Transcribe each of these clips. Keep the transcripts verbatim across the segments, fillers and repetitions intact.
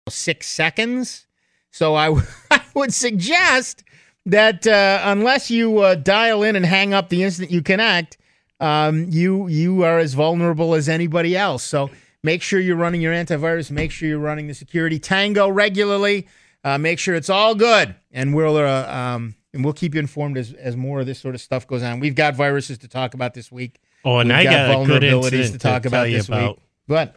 six seconds. So I, w- I would suggest that uh, unless you uh, dial in and hang up the instant you connect, um, you you are as vulnerable as anybody else. So make sure you're running your antivirus. Make sure you're running the Security Tango regularly. Uh, make sure it's all good, and we'll uh, um, and we'll keep you informed as, as more of this sort of stuff goes on. We've got viruses to talk about this week. Oh, and We've I got, got a good vulnerabilities incident to talk to about tell you this about. week. But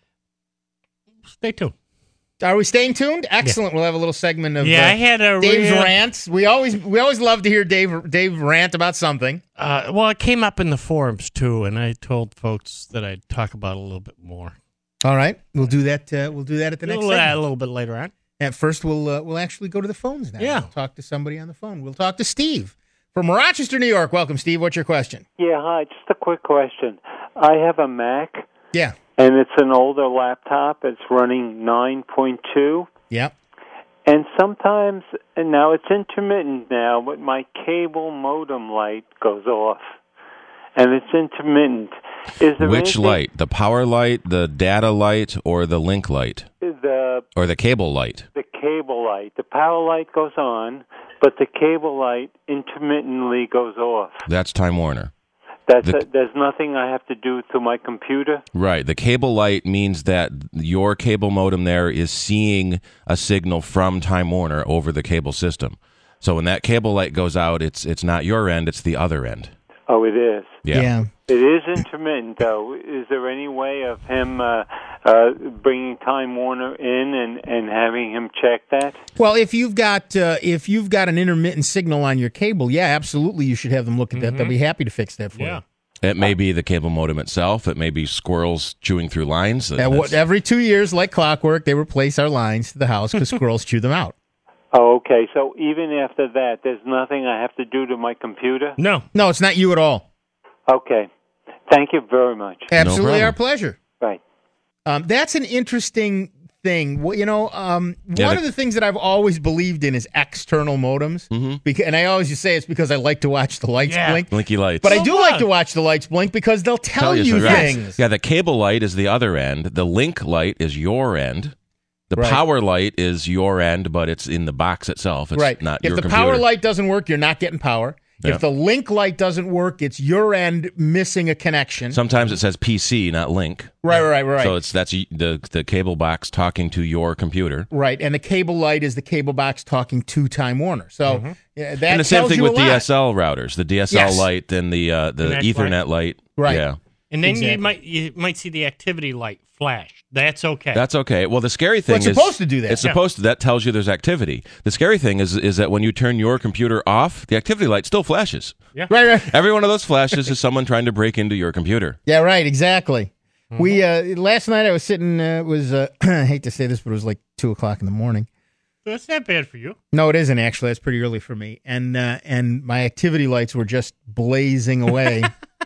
Stay tuned. are we staying tuned? Excellent. Yeah. We'll have a little segment of yeah. uh, I had a Dave's real, rants. We always we always love to hear Dave Dave rant about something. Uh, well, it came up in the forums too, and I told folks that I'd talk about it a little bit more. All right, we'll do that. Uh, we'll do that at the a next little, segment. uh, a little bit later on. At first, we'll uh, we'll actually go to the phones now. Yeah. We'll talk to somebody on the phone. We'll talk to Steve from Rochester, New York. Welcome, Steve. What's your question? Yeah, hi. Just a quick question. I have a Mac. Yeah. And it's an older laptop. It's running nine point two. Yep. And sometimes, and now it's intermittent now, but my cable modem light goes off. And it's intermittent. Is there Which anything, light? The power light, the data light, or the link light? The, Or the cable light? the cable light. The power light goes on, but the cable light intermittently goes off. That's Time Warner. That's The- a, there's nothing I have to do to my computer? Right. The cable light means that your cable modem there is seeing a signal from Time Warner over the cable system. So when that cable light goes out, it's it's not your end, it's the other end. Oh, it is. Yeah. yeah. It is intermittent, though. Is there any way of him uh, uh, bringing Time Warner in and, and having him check that? Well, if you've got uh, if you've got an intermittent signal on your cable, yeah, absolutely, you should have them look at that. Mm-hmm. They'll be happy to fix that for Yeah. you. It may be the cable modem itself. It may be squirrels chewing through lines. Uh, That's- what- every two years, like clockwork, they replace our lines to the house because squirrels chew them out. Oh, okay. So even after that, there's nothing I have to do to my computer? No. No, it's not you at all. Okay. Thank you very much. Absolutely, problem. our pleasure. Right. Um, that's an interesting thing. Well, you know, um, Yeah, one the- of the things that I've always believed in is external modems. Mhm. Because, and I always just say it's because I like to watch the lights Yeah. blink. Blinky lights. But I So do what? like to watch the lights blink because they'll tell, you, so, right. things. Yeah, the cable light is the other end. The link light is your end. The Right. power light is your end, but it's in the box itself. It's right. not If your the computer. power light doesn't work, you're not getting power. Yeah. If the link light doesn't work, it's your end missing a connection. Sometimes it says P C, not link. right, right, right, right. So it's that's y- the the cable box talking to your computer. right, and the cable light is the cable box talking to Time Warner. So yeah, that and the same tells thing you with a lot. D S L routers, the D S L Yes. light and the uh, the Connect Ethernet light. Right. Yeah. And then Exactly. you might you might see the activity light flash. That's okay. That's okay. Well, the scary thing it's is supposed to do that. It's Yeah. supposed to. That tells you there's activity. The scary thing is is that when you turn your computer off, the activity light still flashes. Right, right. Every one of those flashes is someone trying to break into your computer. Yeah, right, exactly. We uh, last night I was sitting. Uh, it was uh, I hate to say this, but it was like two o'clock in the morning. That's not bad for you. No, it isn't actually. It's pretty early for me, and uh, and my activity lights were just blazing away.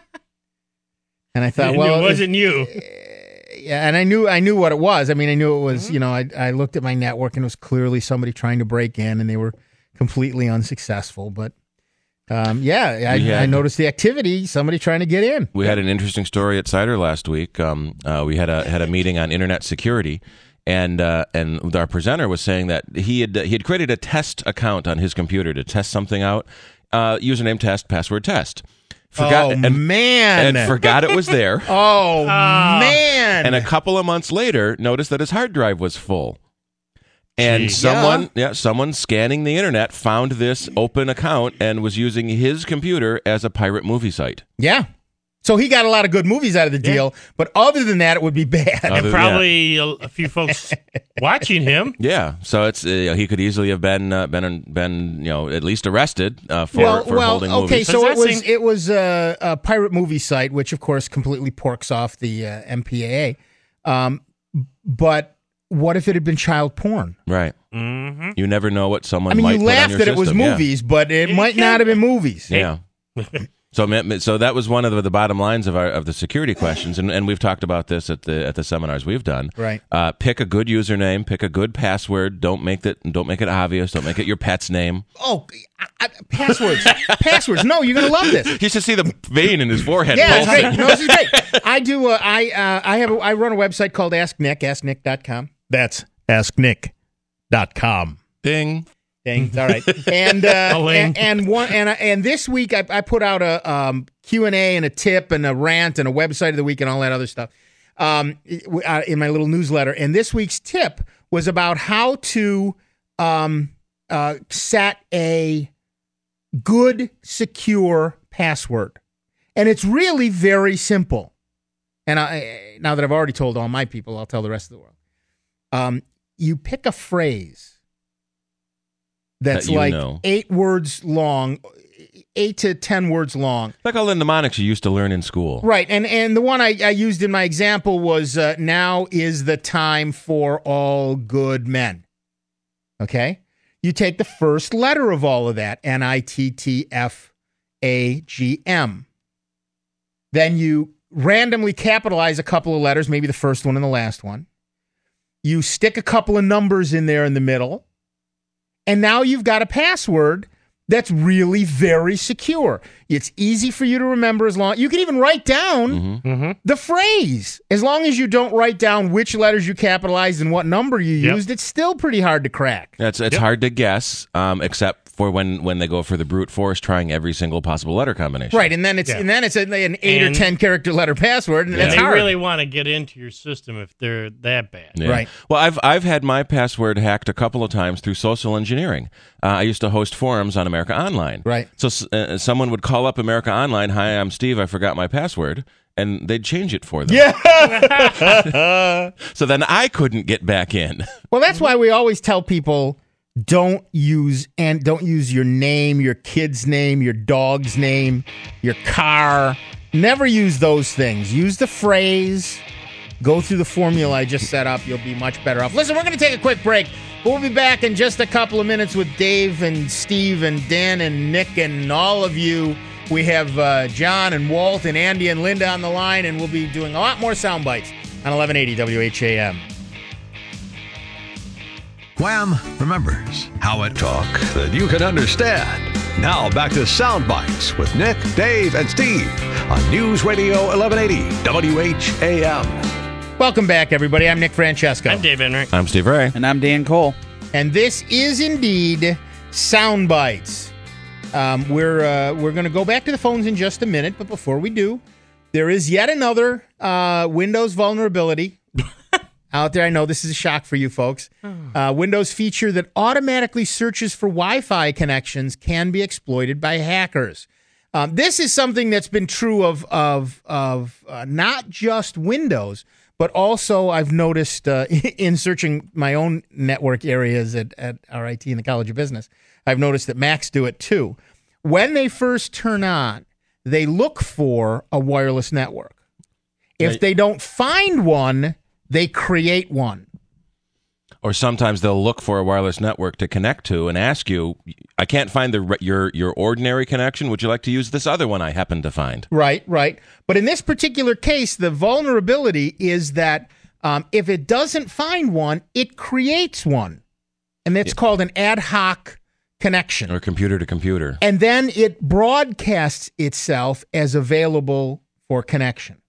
And I thought, And well, it wasn't you. yeah, and I knew I knew what it was. I mean, I knew it was. You know, I I looked at my network and it was clearly somebody trying to break in, and they were completely unsuccessful. But um, yeah, I, We had- I noticed the activity. Somebody trying to get in. We had an interesting story at Cider last week. Um, uh, we had a had a meeting on internet security, and uh, and our presenter was saying that he had he had created a test account on his computer to test something out. Uh, username test, password test. Forgot oh and, man! and forgot it was there. oh Ah. man! And a couple of months later, noticed that his hard drive was full. And Gee. someone, yeah. someone scanning the internet found this open account and was using his computer as a pirate movie site. Yeah. So he got a lot of good movies out of the deal, but other than that, it would be bad. Other And than probably a, a few folks watching him. Yeah, so it's uh, he could easily have been uh, been been you know at least arrested uh, for well, for well, holding okay. movies. So it was Possessing. it was uh, a pirate movie site, which of course completely porks off the uh, M P A A. Um, but what if it had been child porn? Right. Mm-hmm. You never know what someone I mean, might you put on laughed your that it was system, yeah. movies, but it You might can't- not have been movies. Yeah. So, ma- so that was one of the, the bottom lines of our of the security questions, and, and we've talked about this at the at the seminars we've done. Right. Uh, pick a good username, pick a good password. Don't make that. Don't make it obvious. Don't make it your pet's name. Oh, I, I, passwords, passwords. No, you're gonna love this. You should see the vein in his forehead. Yeah, it's pulsing. great. No, this is great. I do. Uh, I uh, I have. A, I run a website called Ask Nick. ask nick dot com. That's ask nick dot com. Ding. Ding. All right. And uh, and, and one and and this week I, I put out a um, Q and A and a tip and a rant and a website of the week and all that other stuff um, in my little newsletter. And this week's tip was about how to um, uh, set a good, secure password. And it's really very simple. And I, now that I've already told all my people, I'll tell the rest of the world. Um, you pick a phrase that's That you like know. eight words long, eight to ten words long. Like all the mnemonics you used to learn in school. Right. And and the one I, I used in my example was uh, now is the time for all good men. Okay? You take the first letter of all of that, N I T T F A G M. Then you randomly capitalize a couple of letters, maybe the first one and the last one. You stick a couple of numbers in there in the middle. And now you've got a password that's really very secure. It's easy for you to remember as long... You can even write down Mm-hmm. Mm-hmm. the phrase. As long as you don't write down which letters you capitalized and what number you Yep. used, it's still pretty hard to crack. It's it's Yep. hard to guess, um, except for when, when they go for the brute force, trying every single possible letter combination. Right, and then it's Yeah. and then it's a, an eight And- or ten character letter password, and Yeah. that's They hard. really want to get into your system if they're that bad. Yeah. Right. Well, I've I've had my password hacked a couple of times through social engineering. Uh, I used to host forums on America Online. Right. So uh, someone would call up America Online. Hi, I'm Steve. I forgot my password, and they'd change it for them. Yeah. So then I couldn't get back in. Well, that's why we always tell people don't use and don't use your name, your kid's name, your dog's name, your car. Never use those things. Use the phrase. Go through the formula I just set up. You'll be much better off. Listen, we're going to take a quick break. We'll be back in just a couple of minutes with Dave and Steve and Dan and Nick and all of you. We have uh, John and Walt and Andy and Linda on the line, and we'll be doing a lot more sound bites on eleven eighty W H A M. Wham remembers how it talk that you can understand. Now back to Sound Bites with Nick, Dave, and Steve on News Radio eleven eighty W H A M. Welcome back, everybody. I'm Nick Francesco. I'm Dave Enright. I'm Steve Ray. And I'm Dan Cole. And this is indeed Sound Bites. Um, we're uh, we're going to go back to the phones in just a minute, but before we do, there is yet another uh, Windows vulnerability out there. I know this is a shock for you folks. Uh, Windows feature that automatically searches for Wi-Fi connections can be exploited by hackers. Um, this is something that's been true of of of uh, not just Windows, but also I've noticed uh, in searching my own network areas at, at R I T and the College of Business, I've noticed that Macs do it too. When they first turn on, they look for a wireless network. If they don't find one, they create one. Or sometimes they'll look for a wireless network to connect to and ask you, I can't find the your your ordinary connection. Would you like to use this other one I happen to find? Right, right. But in this particular case, the vulnerability is that um, if it doesn't find one, it creates one. And it's called an ad hoc connection. Or computer to computer. And then it broadcasts itself as available for connection.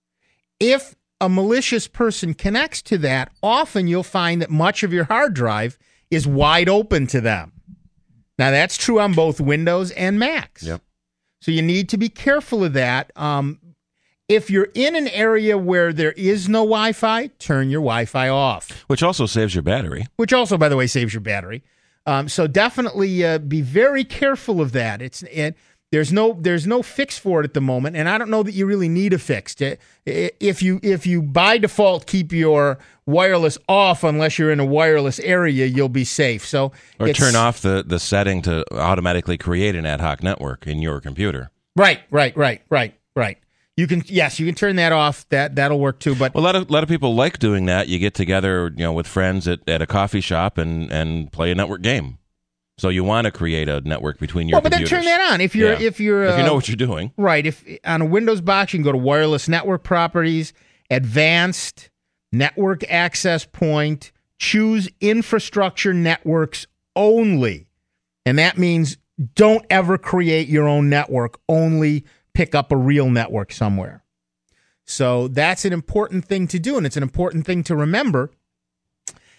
If a malicious person connects to that, often you'll find that much of your hard drive is wide open to them. Now, that's true on both Windows and Macs. Yep. So you need to be careful of that. Um, if you're in an area where there is no Wi-Fi, turn your Wi-Fi off, Which also saves your battery. which also, by the way, saves your battery. Um, so definitely uh, be very careful of that. It's it, there's no there's no fix for it at the moment, and I don't know that you really need a fix. To, if you if you by default keep your wireless off unless you're in a wireless area, you'll be safe. So Or it's- turn off the, the setting to automatically create an ad hoc network in your computer. Right, right, right, right, right. You can yes, you can turn that off. That that'll work too. But Well, a lot of, a lot of people like doing that. You get together, you know, with friends at, at a coffee shop and, and play a network game. So you want to create a network between your well, but then computers. turn that on if you're Yeah. if you're uh, if you know what you're doing. right. If on a Windows box, you can go to Wireless Network Properties, Advanced Network Access Point, choose Infrastructure Networks Only, and that means don't ever create your own network. Only pick up a real network somewhere. So that's an important thing to do, and it's an important thing to remember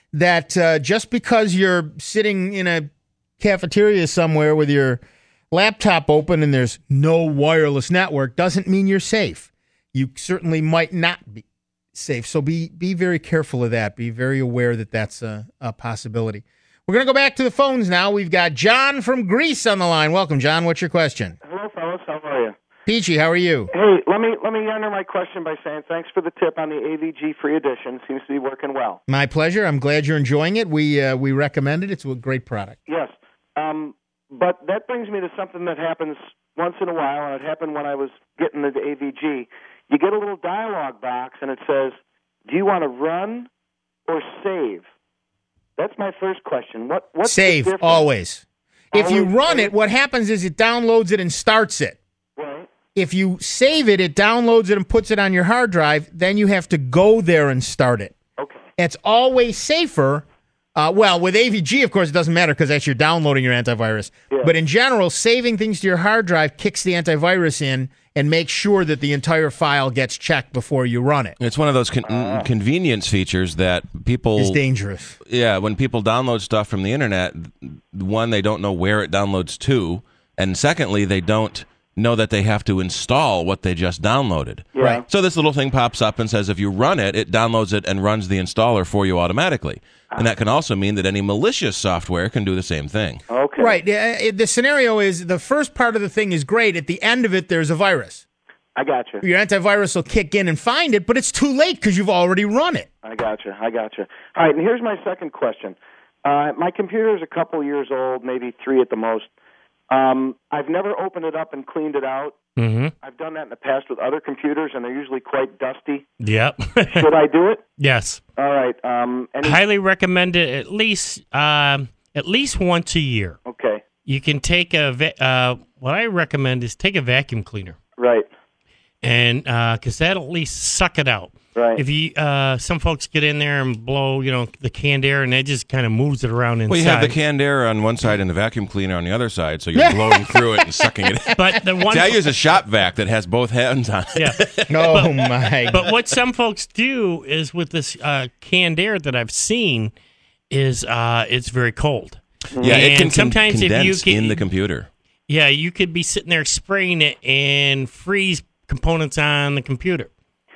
that uh, just because you're sitting in a cafeteria somewhere with your laptop open and there's no wireless network doesn't mean you're safe. You certainly might not be safe. So be be very careful of that. Be very aware that that's a, a possibility. We're going to go back to the phones now. We've got John from Greece on the line. Welcome, John. What's your question? Hello, fellas. How are you? Peachy, how are you? Hey, let me let me enter my question by saying thanks for the tip on the A V G free edition. Seems to be working well. My pleasure. I'm glad you're enjoying it. We uh, we recommend it. It's a great product. Yes. Um, but that brings me to something that happens once in a while, and it happened when I was getting the A V G. You get a little dialogue box, and it says, do you want to run or save? That's my first question. What what's Save, the difference? always. If you Always run save? it, what happens is it downloads it and starts it. Right. If you save it, it downloads it and puts it on your hard drive. Then you have to go there and start it. Okay. It's always safer. Uh, well, with A V G, of course, it doesn't matter because that's you're downloading your antivirus. Yeah. But in general, saving things to your hard drive kicks the antivirus in and makes sure that the entire file gets checked before you run it. It's one of those con- convenience features that people. It's dangerous. Yeah, when people download stuff from the internet, one, they don't know where it downloads to, and secondly, they don't know that they have to install what they just downloaded. Yeah. Right. So this little thing pops up and says if you run it, it downloads it and runs the installer for you automatically. And that can also mean that any malicious software can do the same thing. Okay. Right. Uh, The scenario is the first part of the thing is great. At the end of it, there's a virus. I got you. Your antivirus will kick in and find it, but it's too late because you've already run it. I got you. I got you. All right, and here's my second question. Uh, my computer is a couple years old, maybe three at the most. Um, I've never opened it up and cleaned it out. Mm-hmm. I've done that in the past with other computers, and they're usually quite dusty. Yep. Should I do it? Yes. All right. Um, any, Highly recommend it at least um, at least once a year. okay. You can take a va- uh, what I recommend is take a vacuum cleaner, Right. and because that'll at least suck it out. Right. If you uh, some folks get in there and blow, you know, the canned air, and it just kind of moves it around inside. Well, you have the canned air on one side and the vacuum cleaner on the other side, so you're blowing through it and sucking it in. But the one, See, I use a shop vac that has both hands on it. yeah. Oh, my. But what some folks do is with this uh, canned air that I've seen is uh, it's very cold. Yeah, it And can sometimes if you condense get- in the computer. Yeah, you could be sitting there spraying it and freeze components on the computer.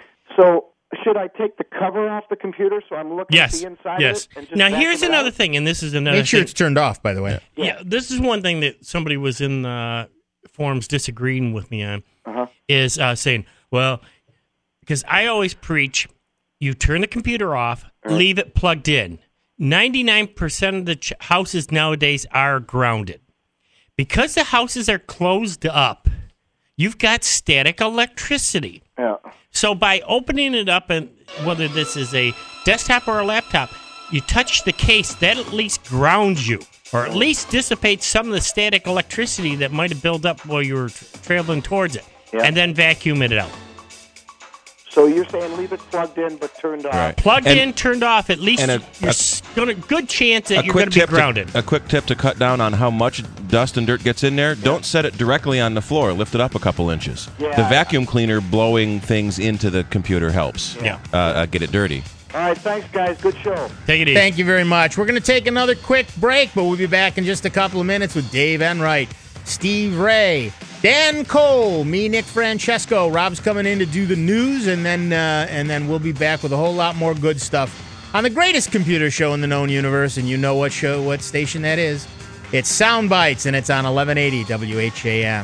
So should I take the cover off the computer so I'm looking Yes. at the inside Yes. of it? And just Now vacuum here's it another out? thing, and this is another Make sure thing. it's turned off, by the way. Yeah, this is one thing that somebody was in the forums disagreeing with me on, Uh-huh. is uh, saying, well, because I always preach, you turn the computer off, leave it plugged in. ninety-nine percent of the ch- houses nowadays are grounded. Because the houses are closed up, you've got static electricity. Yeah. So by opening it up, and whether this is a desktop or a laptop, you touch the case, that at least grounds you, or at least dissipates some of the static electricity that might have built up while you were tra- traveling towards it, Yeah. and then vacuum it out. So you're saying leave it plugged in but turned off. Right. Plugged And- in, turned off, at least and a- you're a- s- gonna good chance that A you're quick going to be tip grounded. To, a quick tip to cut down on how much dust and dirt gets in there. Don't set it directly on the floor. Lift it up a couple inches. Yeah. The vacuum cleaner blowing things into the computer helps. Yeah. Uh, uh, get it dirty. All right, thanks, guys. Good show. Take it easy. Thank you very much. We're going to take another quick break, but we'll be back in just a couple of minutes with Dave Enright, Steve Ray, Dan Cole, me, Nick Francesco. Rob's coming in to do the news, and then uh, and then we'll be back with a whole lot more good stuff on the greatest computer show in the known universe. And you know what show, what station that is? It's Sound Bites, and it's on eleven eighty W H A M.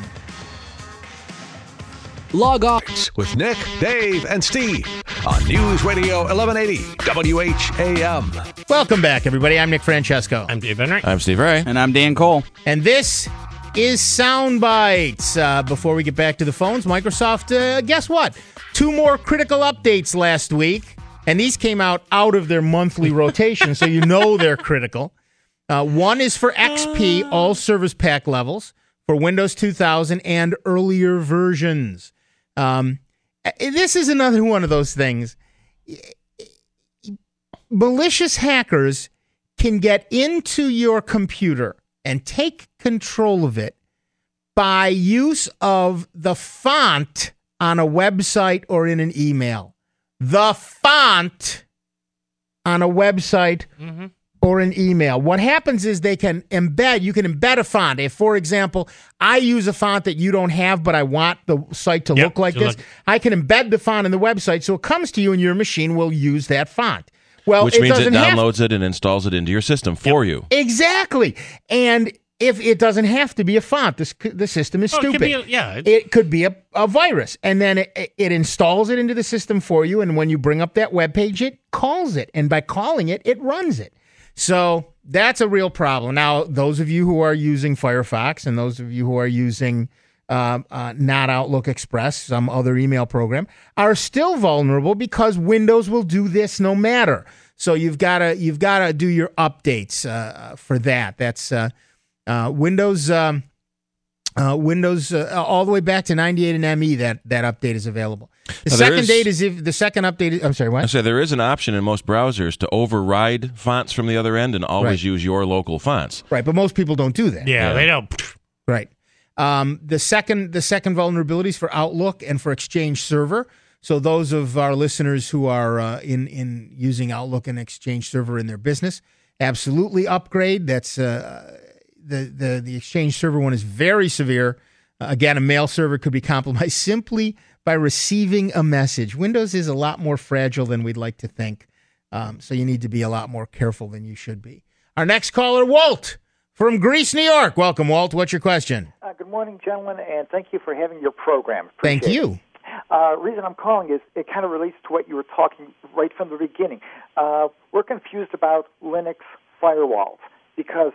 Log on with Nick, Dave, and Steve on News Radio eleven eighty W H A M. Welcome back, everybody. I'm Nick Francesco. I'm Dave Enright. I'm Steve Ray. And I'm Dan Cole. And this is Sound Bites. Uh, before we get back to the phones, Microsoft, uh, guess what? Two more critical updates last week, and these came out out of their monthly rotation, so you know they're critical. Uh, one is for X P, all service pack levels, for Windows two thousand and earlier versions. Um, this is another one of those things. Malicious hackers can get into your computer and take control of it by use of the font on a website or in an email. The font on a website Mm-hmm. or an email. What happens is they can embed, you can embed a font. If, for example, I use a font that you don't have, but I want the site to Yep, look like to this, look- I can embed the font in the website so it comes to you and your machine will use that font. Well, Which it means it doesn't have- downloads it and installs it into your system for you. Exactly. And if it doesn't have to be a font, this, the system is Oh, it could stupid. be a- yeah, it- It could be a, a virus. And then it, it installs it into the system for you. And when you bring up that web page, it calls it. And by calling it, it runs it. So that's a real problem. Now, those of you who are using Firefox and those of you who are using uh, uh, not Outlook Express, some other email program, are still vulnerable because Windows will do this no matter. So you've got to you've got to do your updates uh, for that. That's uh, uh, Windows um, uh, Windows uh, all the way back to ninety-eight and M E. That that update is available. The Now, there second is- date is if the second update. Is, I'm sorry, what? I say there is an option in most browsers to override fonts from the other end and always Right. use your local fonts. Right, but most people don't do that. Yeah, Yeah. they don't. Right. Um, the second the second vulnerabilities for Outlook and for Exchange Server. So those of our listeners who are uh, in in using Outlook and Exchange Server in their business, absolutely upgrade. That's uh, the the the Exchange Server one is very severe. Uh, again, a mail server could be compromised simply by receiving a message. Windows is a lot more fragile than we'd like to think, um, so you need to be a lot more careful than you should be. Our next caller, Walt from Greece, New York. Welcome, Walt. What's your question? Uh, good morning, gentlemen, and thank you for having your program. Thank Appreciate you. it. Uh, reason I'm calling is it kind of relates to what you were talking right from the beginning. Uh, we're confused about Linux firewalls because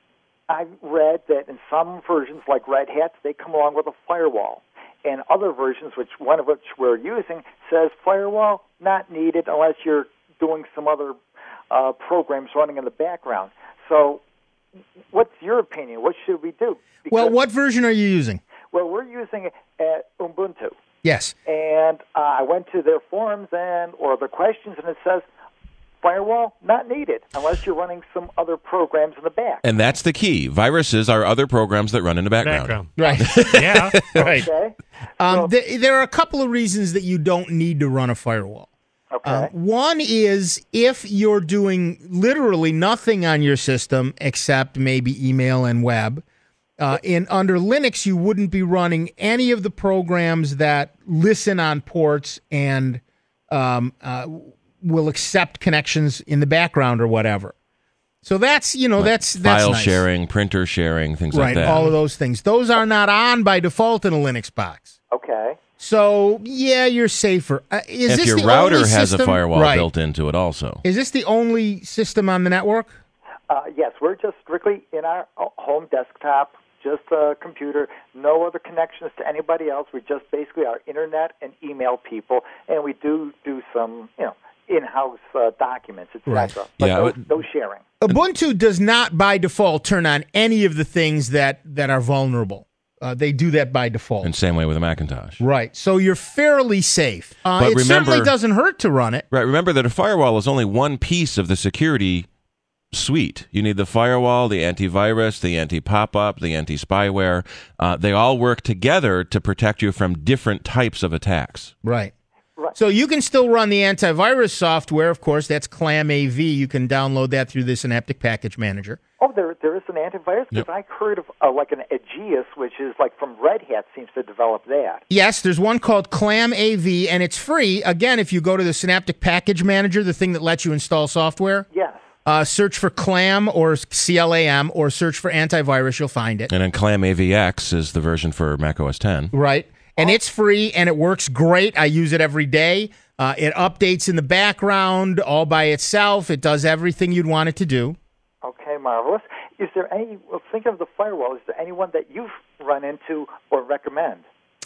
I've read that in some versions, like Red Hat, they come along with a firewall. And other versions, which one of which we're using, says firewall not needed unless you're doing some other uh, programs running in the background. So what's your opinion? What should we do? Because, Well, what version are you using? well, we're using uh, Ubuntu. Yes. And uh, I went to their forums and or the questions, and it says firewall not needed unless you're running some other programs in the back. And that's the key. Viruses are other programs that run in the background. Background. Right. Yeah. right. Okay. Um, th- there are a couple of reasons that you don't need to run a firewall. Okay. Uh, one is if you're doing literally nothing on your system except maybe email and web. Uh, in under Linux, you wouldn't be running any of the programs that listen on ports and um, uh, will accept connections in the background or whatever. So that's you know Like that's that's file nice. sharing, printer sharing, things right? like that. All of those things. Those are not on by default in a Linux box. Okay. So yeah, you're safer. Uh, is if this your the router only has system? a firewall right. built into it also. Is this the only system on the network? Uh, yes, we're just strictly in our home desktop, just a computer, no other connections to anybody else. We just basically are internet and email people, and we do do some, you know, in-house uh, documents, et cetera. Right. But Yeah, no, but- no sharing. Ubuntu does not by default turn on any of the things that, that are vulnerable. Uh, they do that by default. And same way with a Macintosh. Right. So you're fairly safe. Uh, But it certainly remember- doesn't hurt to run it. Right. Remember that a firewall is only one piece of the security suite. You need the firewall, the antivirus, the anti-pop-up, the anti-spyware. Uh, they all work together to protect you from different types of attacks. Right. Right. So you can still run the antivirus software. Of course, that's ClamAV. You can download that through the Synaptic Package Manager. Oh, there there is an antivirus? Because Yep. I heard of uh, like an Aegis, which is like from Red Hat, seems to develop that. Yes, there's one called ClamAV, and it's free. Again, if you go to the Synaptic Package Manager, the thing that lets you install software, Yes. uh, search for Clam or C L A M or search for antivirus, you'll find it. And then ClamAVX is the version for Mac O S ten. Right. And it's free, and it works great. I use it every day. Uh, it updates in the background all by itself. It does everything you'd want it to do. Okay, marvelous. Is there any, well, think of the firewall, is there anyone that you've run into or recommend?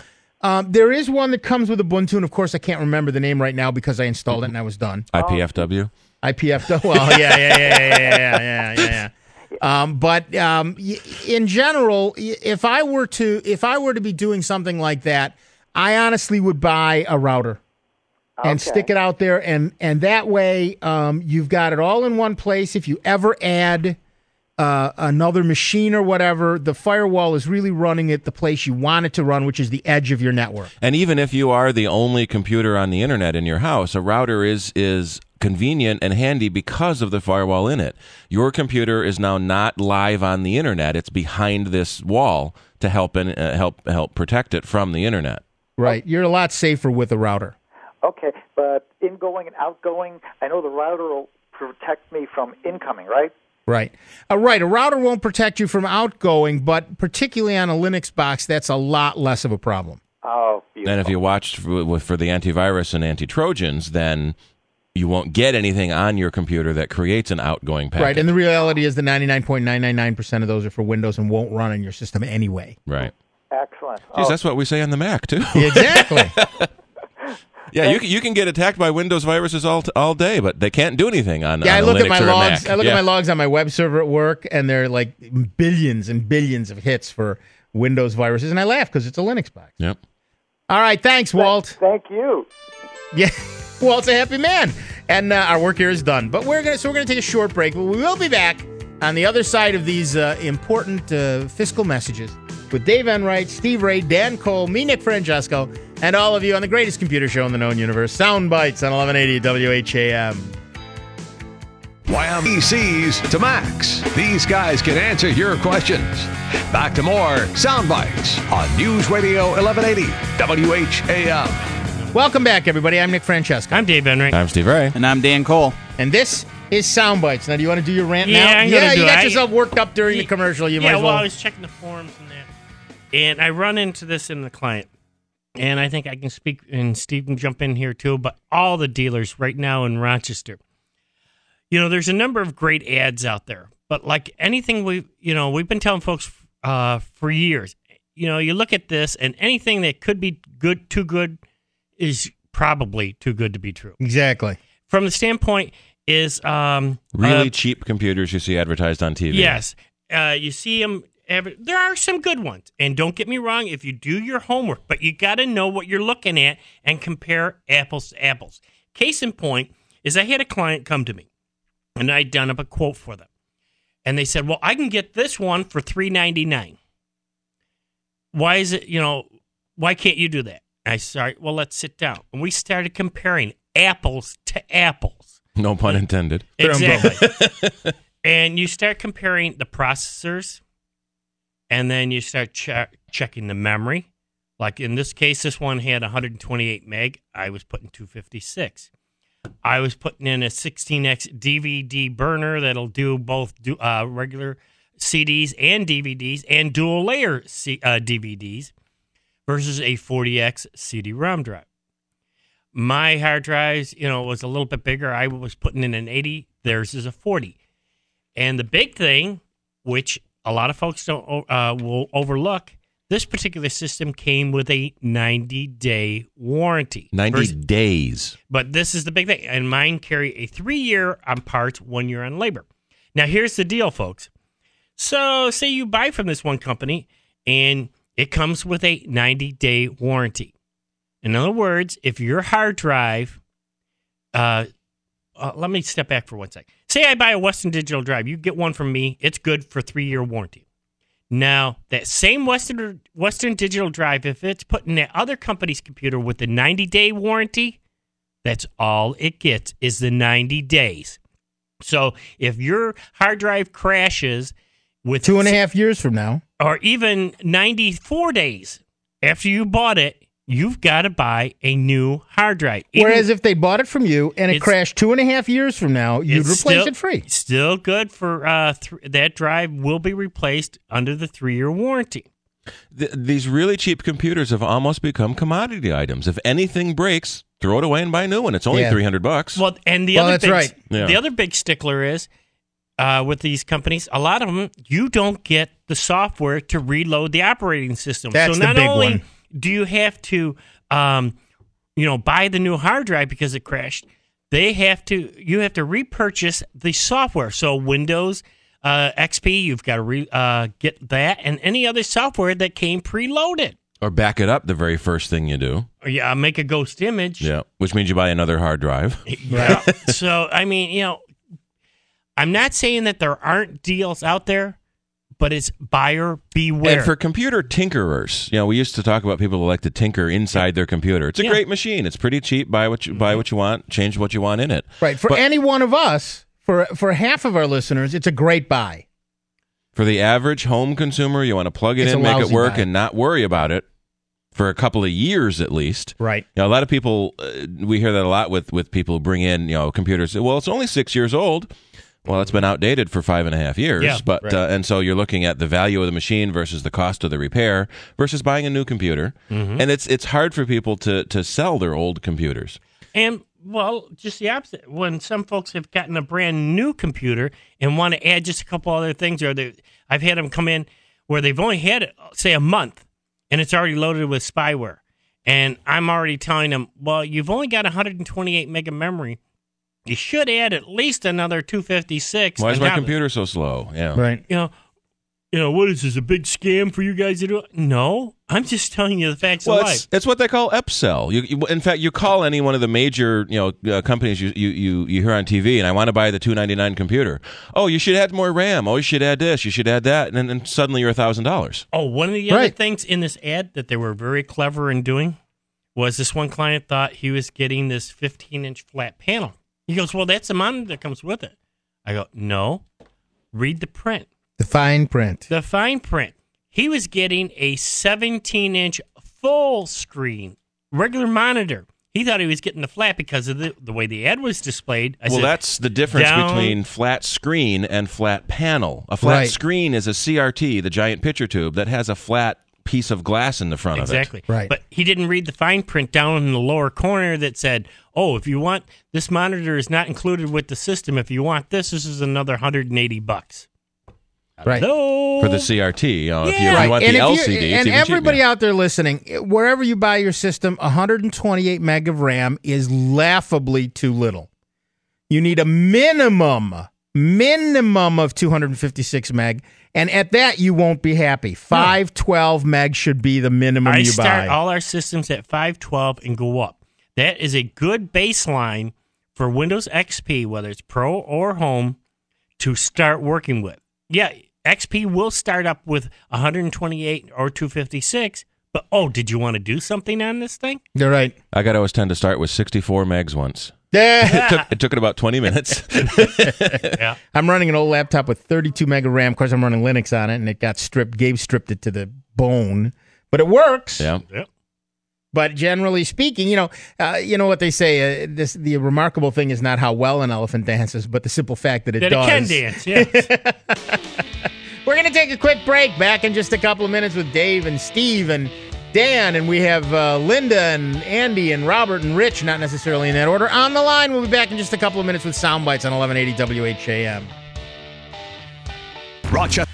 Um, there is one that comes with Ubuntu, and of course, I can't remember the name right now because I installed it and I was done. I P F W. I P F W. Well, yeah, yeah, yeah, yeah, yeah, yeah, yeah, yeah. Um, but um, y- in general, y- if I were to if I were to be doing something like that, I honestly would buy a router and Okay. stick it out there, and and that way um, you've got it all in one place. If you ever add uh, another machine or whatever, the firewall is really running it the place you want it to run, which is the edge of your network. And even if you are the only computer on the internet in your house, a router is is convenient and handy because of the firewall in it. Your computer is now not live on the internet; it's behind this wall to help and uh, help help protect it from the internet. Right, you're a lot safer with a router. Okay, but ingoing and outgoing, I know the router will protect me from incoming, right? Right. Uh, right. A router won't protect you from outgoing, but particularly on a Linux box, that's a lot less of a problem. Oh, beautiful. And if you watched for, for the antivirus and anti-Trojans, then you won't get anything on your computer that creates an outgoing packet. Right, and the reality is the ninety-nine point nine nine nine percent of those are for Windows and won't run on your system anyway. Right. Excellent. Geez, oh. that's what we say on the Mac, too. Exactly. Yeah, you can, you can get attacked by Windows viruses all all day, but they can't do anything on, yeah, on I a look Linux at my or a logs. Mac. I look yeah. at my logs on my web server at work, and they're like billions and billions of hits for Windows viruses, and I laugh because it's a Linux box. Yep. All right, thanks, Walt. Thank you. Yeah, Walt's a happy man, and uh, our work here is done. But we're gonna so we're gonna take a short break, but we will be back on the other side of these uh, important uh, fiscal messages with Dave Enright, Steve Ray, Dan Cole, me, Nick Francesco, and all of you on the greatest computer show in the known universe, Sound Bites on eleven eighty W H A M. P Cs to Macs. These guys can answer your questions. Back to more Sound Bites on News Radio eleven eighty W H A M. Welcome back, everybody. I'm Nick Francesco. I'm Dave Enright. I'm Steve Ray. And I'm Dan Cole. And this is Sound Bites. Now, do you want to do your rant Yeah, now? I'm yeah, gonna you do got it. yourself worked up during the Yeah, commercial. You yeah, might as well. well, I was checking the forums and that, and I run into this in the client, and I think I can speak, and Steve can jump in here too, but all the dealers right now in Rochester, you know, there's a number of great ads out there, but like anything we, you know, we've been telling folks uh, for years, you know, you look at this, and anything that could be good, too good, is probably too good to be true. Exactly. From the standpoint is um, Really uh, cheap computers you see advertised on T V. Yes. Uh, you see them. Every, there are some good ones. And don't get me wrong, if you do your homework, but you got to know what you're looking at and compare apples to apples. Case in point is I had a client come to me, and I'd done up a quote for them. And they said, well, I can get this one for three ninety-nine. Why is it, you know, why can't you do that? I said, all right, well, let's sit down. And we started comparing apples to apples. No pun intended. Exactly. And you start comparing the processors, and then you start che- checking the memory. Like in this case, this one had one twenty-eight meg. I was putting two fifty-six. I was putting in a sixteen X D V D burner that'll do both do, uh, regular C Ds and D V Ds and dual layer C- uh, D V Ds versus a forty X C D ROM drive. My hard drives, you know, was a little bit bigger. I was putting in an eighty. Theirs is a forty. And the big thing, which a lot of folks don't uh, will overlook, this particular system came with a ninety-day warranty. ninety Versus, days. But this is the big thing. And mine carry a three-year on parts, one year on labor. Now, here's the deal, folks. So say you buy from this one company, and it comes with a ninety-day warranty. In other words, if your hard drive, uh, uh, let me step back for one sec. Say I buy a Western Digital drive. You get one from me. It's good for three-year warranty. Now, that same Western Western Digital drive, if it's put in that other company's computer with the ninety-day warranty, that's all it gets is the ninety days. So if your hard drive crashes with Two and a half years from now. or even ninety-four days after you bought it, you've got to buy a new hard drive. Even, Whereas if they bought it from you and it It's- crashed two and a half years from now, you'd it's replace still- it free. Still good for uh, th- that drive will be replaced under the three-year warranty. Th- these really cheap computers have almost become commodity items. If anything breaks, throw it away and buy a new one. It's only Yeah. three hundred bucks. Well, and the Well, other that's big, right. Yeah. the other big stickler is uh, with these companies. A lot of them, you don't get the software to reload the operating system. That's so the not big only one. do you have to, um, you know, buy the new hard drive because it crashed, they have to. You have to repurchase the software. So Windows uh, X P, you've got to re, uh, get that, and any other software that came preloaded. Or back it up the very first thing you do. Or yeah, make a ghost image. Yeah, which means you buy another hard drive. Yeah. So, I mean, you know, I'm not saying that there aren't deals out there, but it's buyer beware. And for computer tinkerers, you know, we used to talk about people who like to tinker inside their computer. It's a Yeah. great machine. It's pretty cheap. Buy what you buy what you want. Change what you want in it. Right. For But any one of us, for for half of our listeners, it's a great buy. for the average home consumer, you want to plug it It's in, a make it lousy work, buy. and not worry about it for a couple of years at least. Right. You know, a lot of people, uh, we hear that a lot with, with people who bring in, you know, computers. Well, it's only six years old. Well, it's been outdated for five and a half years. Yeah, but right. uh, and so you're looking at the value of the machine versus the cost of the repair versus buying a new computer. Mm-hmm. And it's it's hard for people to, to sell their old computers. And, well, just the opposite. When some folks have gotten a brand new computer and want to add just a couple other things, or they, I've had them come in where they've only had it, say, a month, and it's already loaded with spyware. And I'm already telling them, well, you've only got one hundred twenty-eight meg of memory. You should add at least another two fifty-six. Why is And my now- computer so slow? Yeah. Right. You know, you know, what is this, a big scam for you guys to do? No, I'm just telling you the facts Well, of it's, life. it's what they call upsell. You, you, in fact, you call any one of the major, you know, uh, companies you, you, you, you hear on T V, and I want to buy the two ninety-nine computer. Oh, you should add more RAM. Oh, you should add this. You should add that, and then and suddenly you're a thousand dollars. Oh, one of the other Right. things in this ad that they were very clever in doing was this one client thought he was getting this fifteen-inch flat panel. He goes, well, that's the monitor that comes with it. I go, no, read the print, The fine print. the fine print. He was getting a seventeen-inch full screen regular monitor. He thought he was getting the flat because of the, the way the ad was displayed. I well, said, that's the difference down- between flat screen and flat panel. A flat Right. screen is a C R T, the giant picture tube, that has a flat piece of glass in the front Exactly. of it. Right. But he didn't read the fine print down in the lower corner that said, oh, if you want, this monitor is not included with the system. If you want this, this is another one hundred eighty bucks. Right. Hello? For the C R T, you know, if you, Yeah. if you want and the if L you- C D, it's and even everybody cheaper. out there listening, wherever you buy your system, one hundred twenty-eight meg of RAM is laughably too little. You need a minimum, minimum of two hundred fifty-six meg, and at that you won't be happy. five twelve meg should be the minimum I you start buy. all our systems at five twelve and go up. That is a good baseline for Windows X P, whether it's Pro or Home, to start working with. Yeah, X P will start up with one hundred twenty-eight or two fifty-six, but oh, did you want to do something on this thing? You're right. I got O S ten to start with sixty-four megs once. Yeah. It took, it took it about twenty minutes. Yeah. I'm running an old laptop with thirty-two meg of RAM. Of course, I'm running Linux on it, and it got stripped. Gabe stripped it to the bone, but it works. Yeah. Yep. But generally speaking, you know, uh, you know what they say. Uh, this the remarkable thing is not how well an elephant dances, but the simple fact that it That does. it can dance, yeah. We're going to take a quick break. Back in just a couple of minutes with Dave and Steve and Dan, and we have uh, Linda and Andy and Robert and Rich, not necessarily in that order, on the line. We'll be back in just a couple of minutes with Sound Bites on eleven eighty W H A M. Rochester.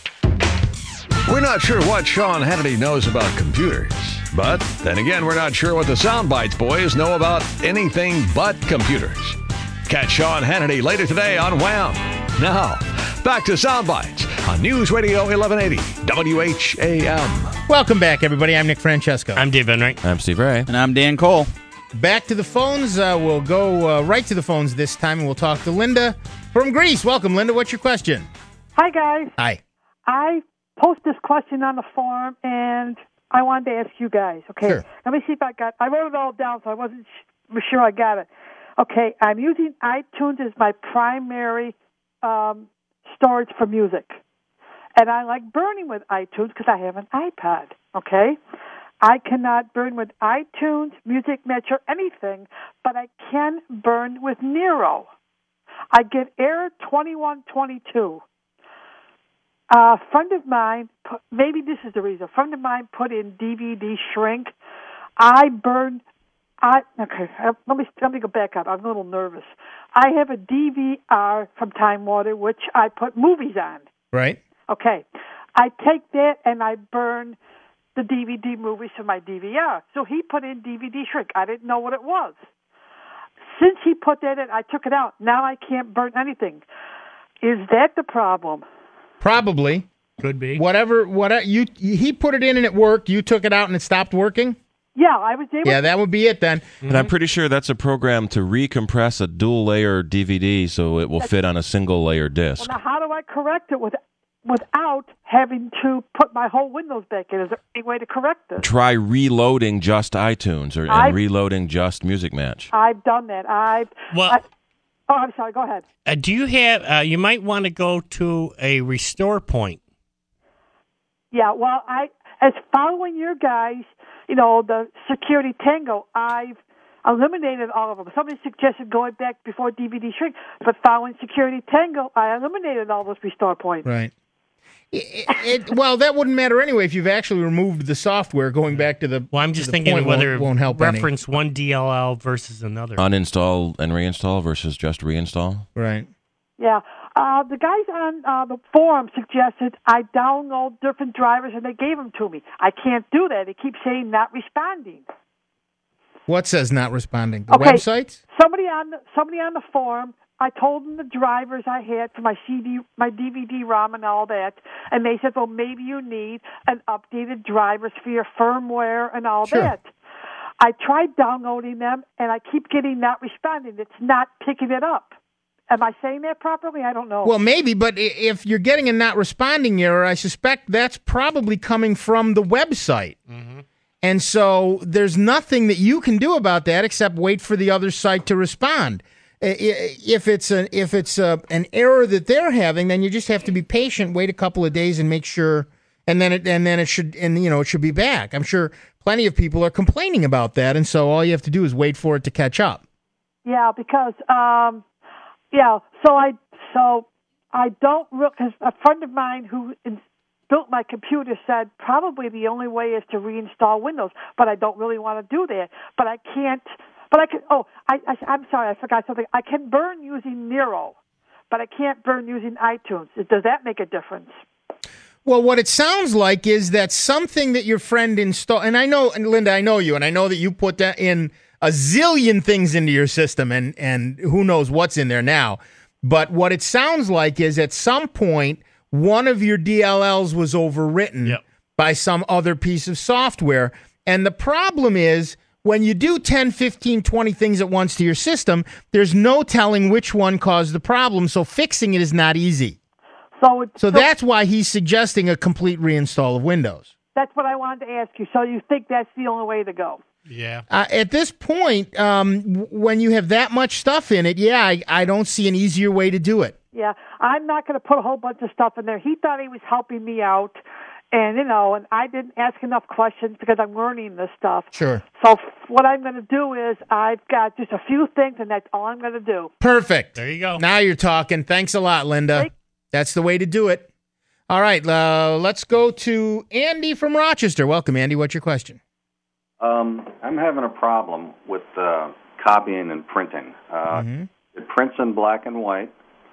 We're not sure what Sean Hannity knows about computers, but then again, we're not sure what the Soundbites boys know about anything but computers. Catch Sean Hannity later today on Wham! Now, back to Soundbites on News Radio eleven eighty W H A M. Welcome back, everybody. I'm Nick Francesco. I'm Dave Enright. I'm Steve Ray. And I'm Dan Cole. Back to the phones. Uh, we'll go uh, right to the phones this time, and we'll talk to Linda from Greece. Welcome, Linda. What's your question? Hi, guys. Hi. I post this question on the forum, and I wanted to ask you guys. Okay, Sure. let me see if I got. I wrote it all down, so I wasn't sh- sure I got it. Okay, I'm using iTunes as my primary um, storage for music, and I like burning with iTunes because I have an iPad. Okay, I cannot burn with iTunes, Music Match, or anything, but I can burn with Nero. I get Error twenty-one twenty-two. A friend of mine, put, maybe this is the reason, a friend of mine put in D V D shrink. I burned, I, okay, let me, let me go back up. I'm a little nervous. I have a D V R from Time Warner, which I put movies on. Right. Okay. I take that and I burn the D V D movies from my D V R. So he put in D V D shrink. I didn't know what it was. Since he put that in, I took it out. Now I can't burn anything. Is that the problem? Probably. Could be. Whatever. Whatever. You. He put it in and it worked. You took it out and it stopped working. Yeah, I was able. Yeah, that would be it then. And I'm pretty sure that's a program to recompress a dual-layer D V D so it will fit on a single-layer disc. Well, now, how do I correct it with, without having to put my whole Windows back in? Is there any way to correct this? Try reloading just iTunes or and I've- reloading just Music Match. I've done that. I've. Well- I, oh, I'm sorry. Go ahead. Uh, do you have? Uh, you might want to go to a restore point. Yeah. Well, I as following your guys, you know, the Security Tango, I've eliminated all of them. Somebody suggested going back before D V D shrink, but following Security Tango, I eliminated all those restore points. Right. It, it, well, that wouldn't matter anyway if you've actually removed the software. Going back to the Well, I'm to just the thinking point whether won't, won't help any. reference one D L L versus another. Uninstall and reinstall versus just reinstall? Right. Yeah. Uh, the guys on uh, the forum suggested I download different drivers, and they gave them to me. I can't do that. They keep saying not responding. What says not responding? The Okay. websites? Somebody on the, somebody on the forum. I told them the drivers I had for my C D, my D V D ROM, and all that, and they said, "Well, maybe you need an updated drivers for your firmware and all Sure. that." I tried downloading them, and I keep getting not responding. It's not picking it up. Am I saying that properly? I don't know. Well, maybe, but i- if you're getting a not responding error, I suspect that's probably coming from the website. And so there's nothing that you can do about that except wait for the other site to respond. I- i- If it's a, if it's a, an error that they're having, then you just have to be patient, wait a couple of days, and make sure, and then it, and then it should, and you know, it should be back. I'm sure plenty of people are complaining about that, and so all you have to do is wait for it to catch up. Yeah, because um, yeah. So I so I don't because a friend of mine who in, built my computer said probably the only way is to reinstall Windows, but I don't really want to do that. But I can't. But I can. Oh, I, I I'm sorry, I forgot something. I can burn using Nero, but I can't burn using iTunes. Does that make a difference? Well, what it sounds like is that something that your friend installed, and I know, and Linda, I know you, and I know that you put that in a zillion things into your system, and, and who knows what's in there now. But what it sounds like is at some point, one of your D L Ls was overwritten Yep. by some other piece of software. And the problem is, when you do ten, fifteen, twenty things at once to your system, there's no telling which one caused the problem, so fixing it is not easy. So, it, So that's why he's suggesting a complete reinstall of Windows. that's what I wanted to ask you. So you think that's the only way to go? Yeah. Uh, at this point, um, w- when you have that much stuff in it, yeah, I, I don't see an easier way to do it. Yeah, I'm not going to put a whole bunch of stuff in there. He thought he was helping me out, and you know, and I didn't ask enough questions because I'm learning this stuff. Sure. So f- what I'm going to do is I've got just a few things, and that's all I'm going to do. Perfect. There you go. Now you're talking. Thanks a lot, Linda. Thank- That's the way to do it. All right, uh, let's go to Andy from Rochester. Welcome, Andy. What's your question? Um, I'm having a problem with uh, copying and printing. Uh, Mm-hmm. It prints in black and white.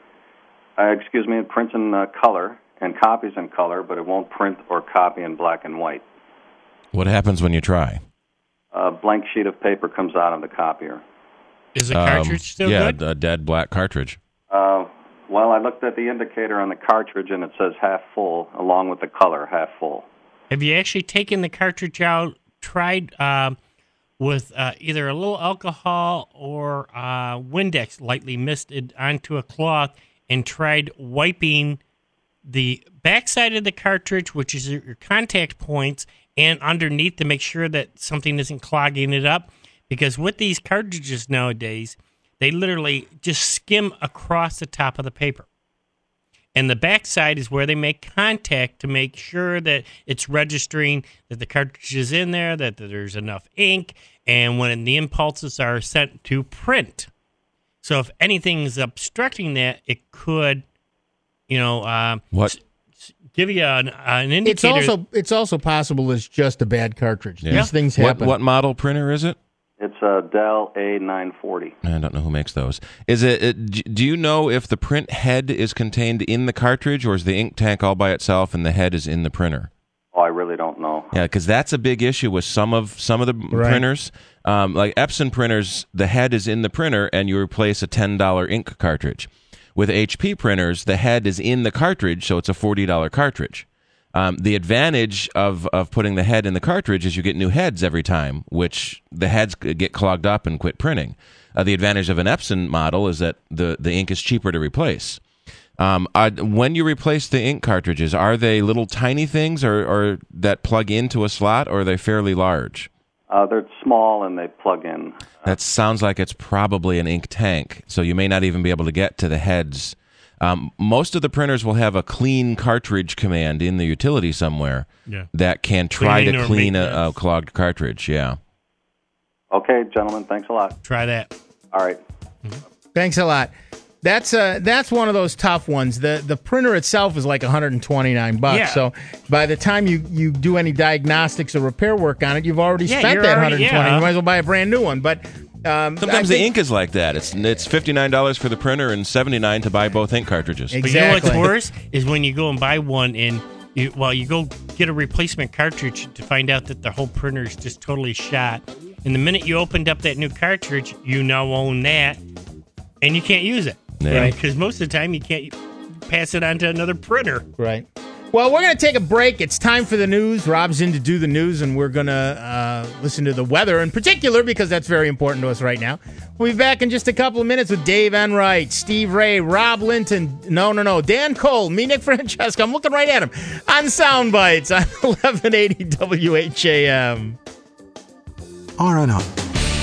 Uh, excuse me, it prints in uh, color and copies in color, but it won't print or copy in black and white. What happens when you try? A blank sheet of paper comes out of the copier. Is the Um, cartridge still yeah, good? a dead black cartridge. Uh, well, I looked at the indicator on the cartridge, and it says half full, along with the color, half full. Have you actually taken the cartridge out, tried uh, with uh, either a little alcohol or uh, Windex lightly misted onto a cloth and tried wiping the backside of the cartridge, which is your contact points, and underneath to make sure that something isn't clogging it up? Because with these cartridges nowadays, they literally just skim across the top of the paper. And the backside is where they make contact to make sure that it's registering that the cartridge is in there, that there's enough ink, and when the impulses are sent to print. So if anything is obstructing that, it could, you know, uh, What? s- give you an, an It's indicator. also it's also possible it's just a bad cartridge. Yeah. These things What, happen. what model printer is it? It's a Dell A nine forty. I don't know who makes those. Is it, it? Do you know if the print head is contained in the cartridge, or is the ink tank all by itself and the head is in the printer? Oh, I really don't know. Yeah, because that's a big issue with some of some of the Right. printers. Um, like Epson printers, the head is in the printer, and you replace a ten dollar ink cartridge. With H P printers, the head is in the cartridge, so it's a forty dollar cartridge. Um, the advantage of, of putting the head in the cartridge is you get new heads every time, which the heads get clogged up and quit printing. Uh, the advantage of an Epson model is that the, the ink is cheaper to replace. Um, uh, when you replace the ink cartridges, are they little tiny things or, or that plug into a slot, or are they fairly large? Uh, they're small and they plug in. That sounds like it's probably an ink tank, so you may not even be able to get to the heads. Um, most of the printers will have a clean cartridge command in the utility somewhere yeah. that can try Clean to or clean a, a maintenance. clogged cartridge. Yeah. Okay, gentlemen, thanks a lot. Try that. All right. Thanks a lot. That's uh that's one of those tough ones. The the printer itself is like one hundred twenty-nine bucks. Yeah. So by the time you, you do any diagnostics or repair work on it, you've already Yeah, spent you're that already- one hundred twenty. yeah. You might as well buy a brand new one. But um, Sometimes I the think- ink is like that. It's it's fifty-nine dollars for the printer and seventy-nine dollars to buy both ink cartridges. But you know what's Exactly. worse is when you go and buy one and you, well, you go get a replacement cartridge to find out that the whole printer is just totally shot. And the minute you opened up that new cartridge, you now own that, and you can't use it. Yeah. Right? Because most of the time you can't pass it on to another printer. Right. Well, we're going to take a break. It's time for the news. Rob's in to do the news, and we're going to uh, listen to the weather in particular because that's very important to us right now. We'll be back in just a couple of minutes with Dave Enright, Steve Ray, Rob Linton. No, no, no. Dan Cole, me, Nick Francesco. I'm looking right at him on Sound Bites on eleven eighty W H A M. R and R.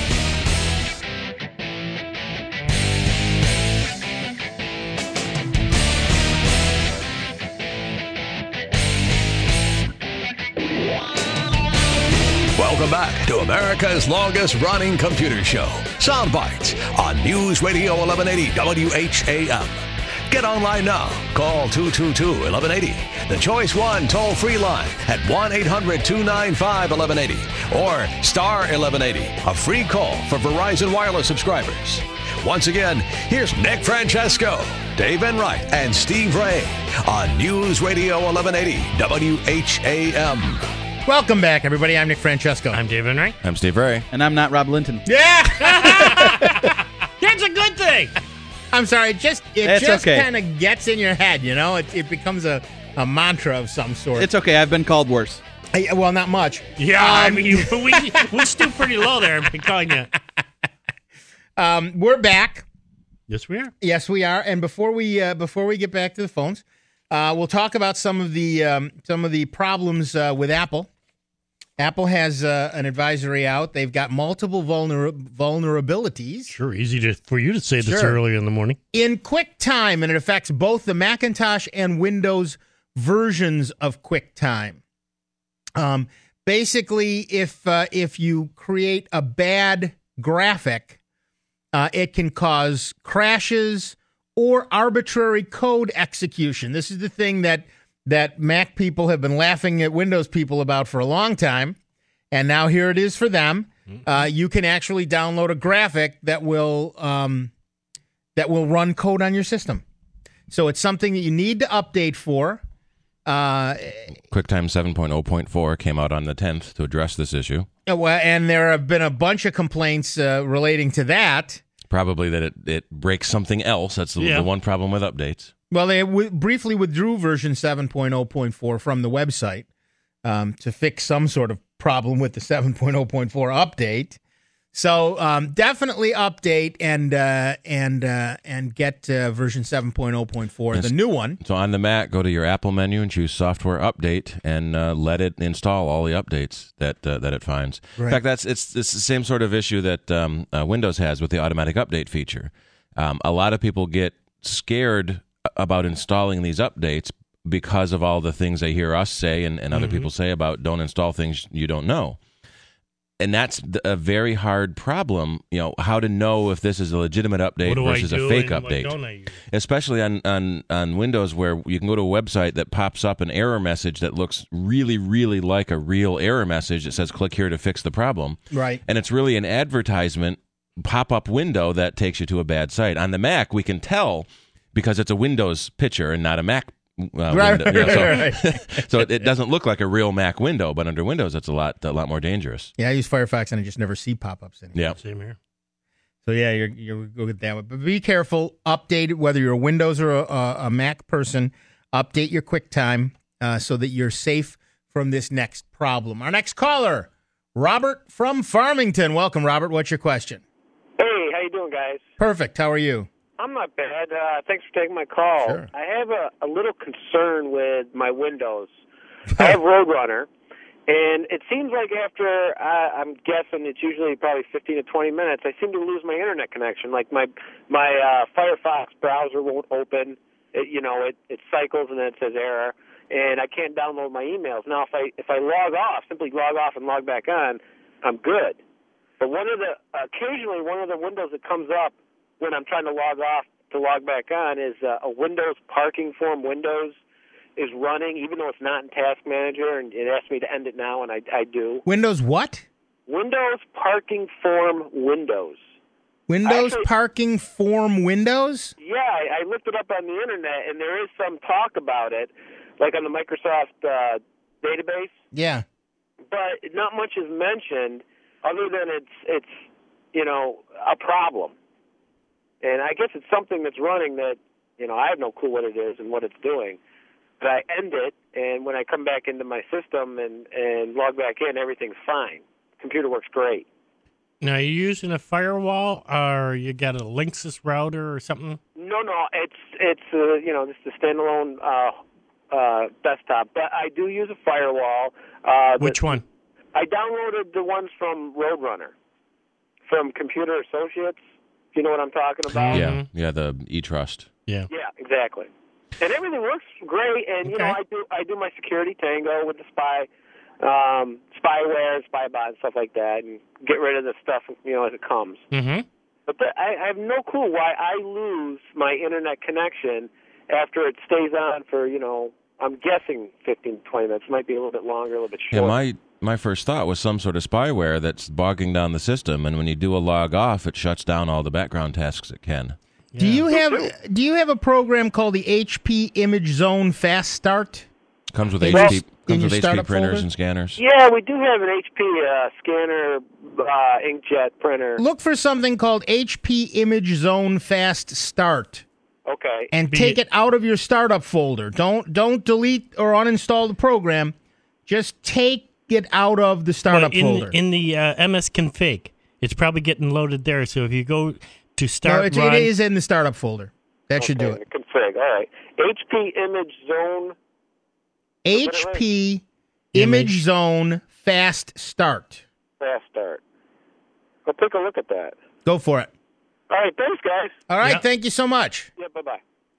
Welcome back to America's longest running computer show, Sound Bites, on News Radio eleven eighty W H A M. Get online now. Call two two two, eleven eighty. The Choice One toll-free line at one eight hundred two nine five eleven eighty or star eleven eighty, a free call for Verizon Wireless subscribers. Once again, here's Nick Francesco, Dave Enright, and Steve Ray on News Radio eleven eighty W H A M. Welcome back, everybody. I'm Nick Francesco. I'm Dave Enright. I'm Steve Ray. And I'm not Rob Linton. Yeah! That's a good thing. I'm sorry. It just it It's just okay. kind of gets in your head, you know? It, it becomes a, a mantra of some sort. It's okay. I've been called worse. I- well, not much. Yeah, I Um, mean, we, we stood pretty low there. I'm calling you. Um, we're back. Yes, we are. Yes, we are. And before we uh, before we get back to the phones, uh, we'll talk about some of the um, some of the problems uh, with Apple. Apple has uh, an advisory out. They've got multiple vulner- vulnerabilities Sure, easy to, for you to say this Sure. early in the morning. in QuickTime, and it affects both the Macintosh and Windows versions of QuickTime. Um, basically, if uh, if you create a bad graphic, uh, it can cause crashes or arbitrary code execution. This is the thing that that Mac people have been laughing at Windows people about for a long time, and now here it is for them. Uh, you can actually download a graphic that will um, that will run code on your system. So it's something that you need to update for. Uh, QuickTime seven point oh point four came out on the tenth to address this issue. well, and there have been a bunch of complaints uh, relating to that. Probably that it, it breaks something else. That's the, Yeah. the one problem with updates. Well, they w- briefly withdrew version seven point oh point four from the website um, to fix some sort of problem with the seven point oh point four update. So um, definitely update and uh, and uh, and get uh, version seven point oh point four, the Yes. new one. So on the Mac, go to your Apple menu and choose Software Update, and uh, let it install all the updates that uh, that it finds. Right. In fact, that's it's, it's the same sort of issue that um, uh, Windows has with the automatic update feature. Um, a lot of people get scared about installing these updates because of all the things they hear us say and, and other Mm-hmm. people say about don't install things you don't know. And that's th- a very hard problem, you know, how to know if this is a legitimate update What do versus I do a fake and what update. don't I use? Especially on, on, on Windows, where you can go to a website that pops up an error message that looks really, really like a real error message. It says, click here to fix the problem. Right. And it's really an advertisement pop-up window that takes you to a bad site. On the Mac, we can tell because it's a Windows picture and not a Mac uh, Right, window. You know, so right, right. so it, it doesn't look like a real Mac window, but under Windows, it's a lot a lot more dangerous. Yeah, I use Firefox and I just never see pop-ups anymore. Yeah. Same here. So yeah, you're you're go get that one. But be careful. Update it, whether you're a Windows or a, a, a Mac person. Update your QuickTime. uh, so that you're safe from this next problem. Our next caller, Robert from Farmington. Welcome, Robert. What's your question? Hey, how you doing, guys? Perfect. How are you? I'm not bad. Uh, thanks for taking my call. Sure. I have a, a little concern with my Windows. I have Roadrunner, and it seems like after, uh, I'm guessing it's usually probably fifteen to twenty minutes, I seem to lose my internet connection. Like my my uh, Firefox browser won't open. It, you know, it, it cycles and then it says error, and I can't download my emails. Now, if I if I log off, simply log off and log back on, I'm good. But one of the occasionally one of the windows that comes up when I'm trying to log off to log back on is uh, a Windows parking form Windows is running, even though it's not in Task Manager, and it asks me to end it now, and I, I do. Windows what? Windows parking form Windows. Windows Actually, parking form Windows? Yeah, I, I looked it up on the internet, and there is some talk about it, like on the Microsoft uh, database. Yeah. But not much is mentioned, other than it's it's you know a problem. And I guess it's something that's running that, you know, I have no clue what it is and what it's doing. But I end it, and when I come back into my system and, and log back in, everything's fine. Computer works great. Now, are you using a firewall, or you got a Linksys router or something? No, no, it's, it's uh, you know, just a standalone uh, uh, desktop. But I do use a firewall. Uh, Which the, one? I downloaded the ones from Roadrunner, from Computer Associates. You know what I'm talking about? Yeah, yeah, the eTrust. Yeah. Yeah, exactly. And everything works great. And you Okay. know, I do I do my security Tango with the spy, um, spyware, spybot, and stuff like that, and get rid of the stuff you know as it comes. Mm-hmm. But the, I, I have no clue why I lose my internet connection after it stays on for you know I'm guessing fifteen to twenty minutes. It might be a little bit longer, a little bit Yeah, shorter. my my first thought was some sort of spyware that's bogging down the system, and when you do a log off, it shuts down all the background tasks it can. Do you have do you have a program called the H P Image Zone Fast Start? Comes with In H P your- in comes your with H P startup printers folder? and scanners. Yeah, we do have an H P uh, scanner, uh, inkjet printer. Look for something called H P Image Zone Fast Start. Okay. And take it out of your startup folder. Don't don't delete or uninstall the program. Just take it out of the startup Well, in, folder. In the uh, M S config, it's probably getting loaded there. So if you go to no, start it's, run, it is in the startup folder. That should do Okay, it. Config. All right. H P Image Zone. H P Image Zone Fast Start. Fast Start. I'll take a look at that. Go for it. All right. Thanks, guys. All right. Yep. Thank you so much. Yeah. Bye bye.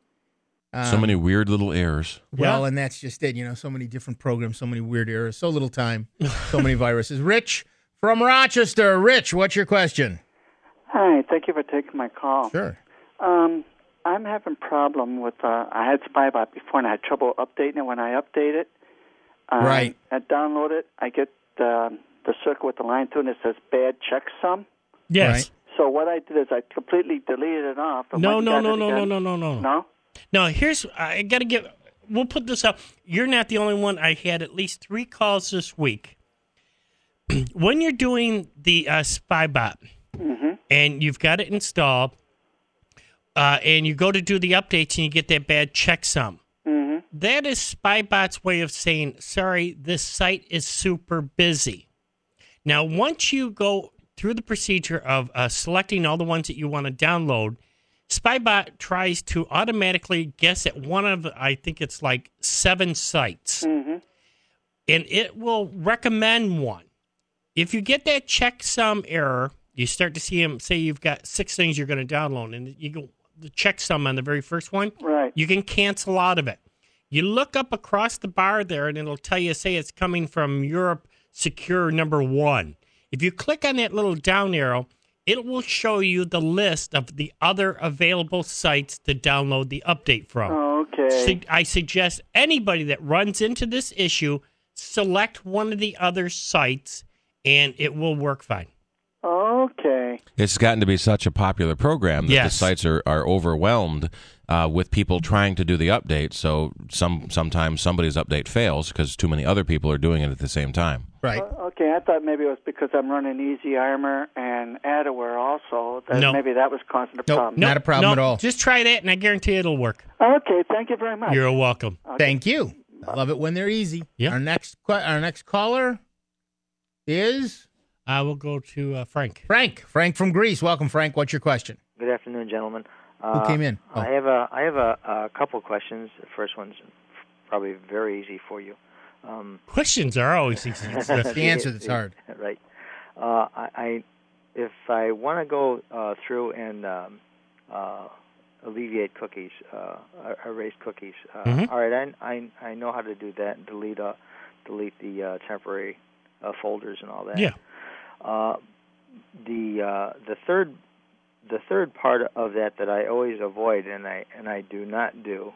So many weird little errors. Well, and that's just it. You know, so many different programs, so many weird errors, so little time, so many viruses. Rich from Rochester. Rich, what's your question? Hi, thank you for taking my call. Sure. Um, I'm having problem with, uh, I had Spybot before and I had trouble updating it. When I update it, um, Right. I download it, I get the, the circle with the line through and it says bad checksum. yes. Right. So what I did is I completely deleted it off. and No, went no, and no, got it no, no, again. no, no, no. No? No, here's I got to get. We'll put this up. You're not the only one. I had at least three calls this week. When you're doing the uh, Spybot Mm-hmm. and you've got it installed, uh, and you go to do the updates and you get that bad checksum. Mm-hmm. That is Spybot's way of saying, sorry, this site is super busy. Now, once you go through the procedure of uh, selecting all the ones that you want to download, Spybot tries to automatically guess at one of, I think it's like seven sites. Mm-hmm. And it will recommend one. If you get that checksum error, you start to see them say you've got six things you're going to download, and you go the checksum on the very first one. Right. You can cancel out of it. You look up across the bar there, and it'll tell you, say it's coming from Europe Secure number one. If you click on that little down arrow, it will show you the list of the other available sites to download the update from. Okay. Su- I suggest anybody that runs into this issue, select one of the other sites, and it will work fine. Okay. It's gotten to be such a popular program that Yes. the sites are, are overwhelmed uh, with people trying to do the update. So some sometimes somebody's update fails because too many other people are doing it at the same time. Right. Uh, okay, I thought maybe it was because I'm running Easy Armor and Adaware also. That No. Maybe that was causing the Nope. problem. Not a problem no, at all. Just try that, and I guarantee it'll work. Okay, thank you very much. You're welcome. Thank you. I love it when they're easy. Yeah. Our next que- our next caller is I will go to uh, Frank. Frank. Frank from Greece. Welcome, Frank. What's your question? Good afternoon, gentlemen. Who Uh, came in? Oh. I have a I have a, a couple questions. The first one's probably very easy for you. Um, Questions are always easy. It's the answer that's hard. Right. Uh, I, I if I want to go uh, through and um, uh, alleviate cookies, uh, erase cookies. Uh, Mhm. All right, I, I I know how to do that. Delete uh, delete the uh, temporary uh, folders and all that. Yeah. Uh, the uh, the third the third part of that that I always avoid and I and I do not do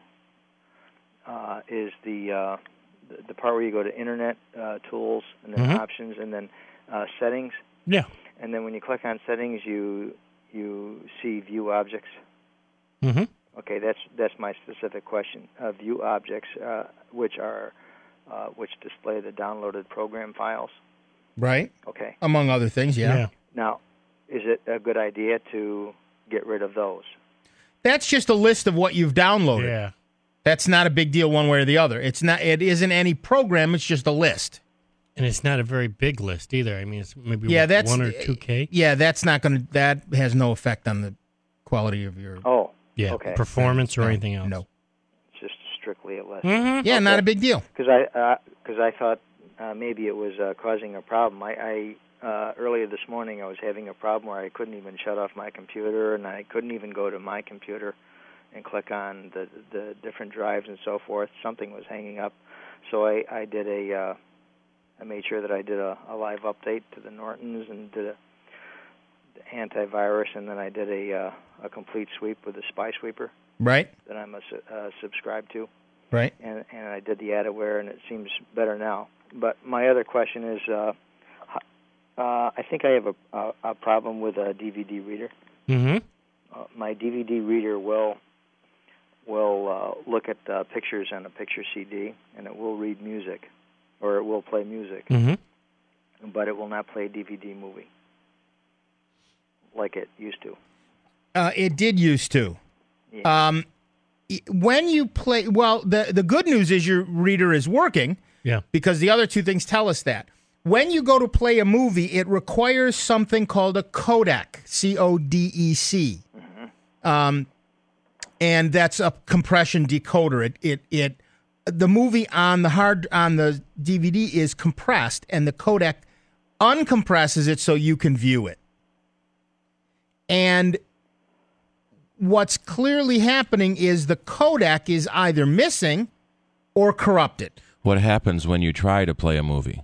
uh, is the, uh, the the part where you go to Internet uh, Tools and then Mhm. Options and then uh, Settings. Yeah. And then when you click on Settings, you you see View Objects. Mm-hmm. Okay, that's that's my specific question. Uh, view Objects, uh, which are uh, which display the downloaded program files. Right. Okay. Among other things, yeah. Yeah. Now, is it a good idea to get rid of those? That's just a list of what you've downloaded. Yeah. That's not a big deal one way or the other. It's not. It isn't any program. It's just a list. And it's not a very big list either. I mean, it's maybe Yeah, what, that's one or two K. Yeah, that's not going to. That has no effect on the quality of your. Oh. Yeah. Okay. Performance or No, anything else. No. It's just strictly a list. Mm-hmm. Yeah, not a big deal. Because I because I thought uh, maybe it was uh, causing a problem. I, I uh, earlier this morning I was having a problem where I couldn't even shut off my computer, and I couldn't even go to my computer and click on the the different drives and so forth. Something was hanging up, so I I did a uh, I made sure that I did a, a live update to the Nortons and did a antivirus, and then I did a uh, a complete sweep with the Spy Sweeper Right. that I'm a, su- uh, subscribed to. Right. And, and I did the Adaware, and it seems better now. But my other question is, uh, uh, I think I have a, a, a problem with a D V D reader. Mm-hmm. Uh, my D V D reader will will uh, look at uh, pictures on a picture C D, and it will read music, or it will play music, Mm-hmm. but it will not play a D V D movie like it used to. Uh, it did used to. Yeah. Um, i- when you play, well, the the good news is your reader is working. Yeah. Because the other two things tell us that. When you go to play a movie, it requires something called a codec, C O D E C. Mm-hmm. Um, and that's a compression decoder. It it it the movie on the hard on the D V D is compressed, and the codec uncompresses it so you can view it. And what's clearly happening is the codec is either missing or corrupted. What happens when you try to play a movie?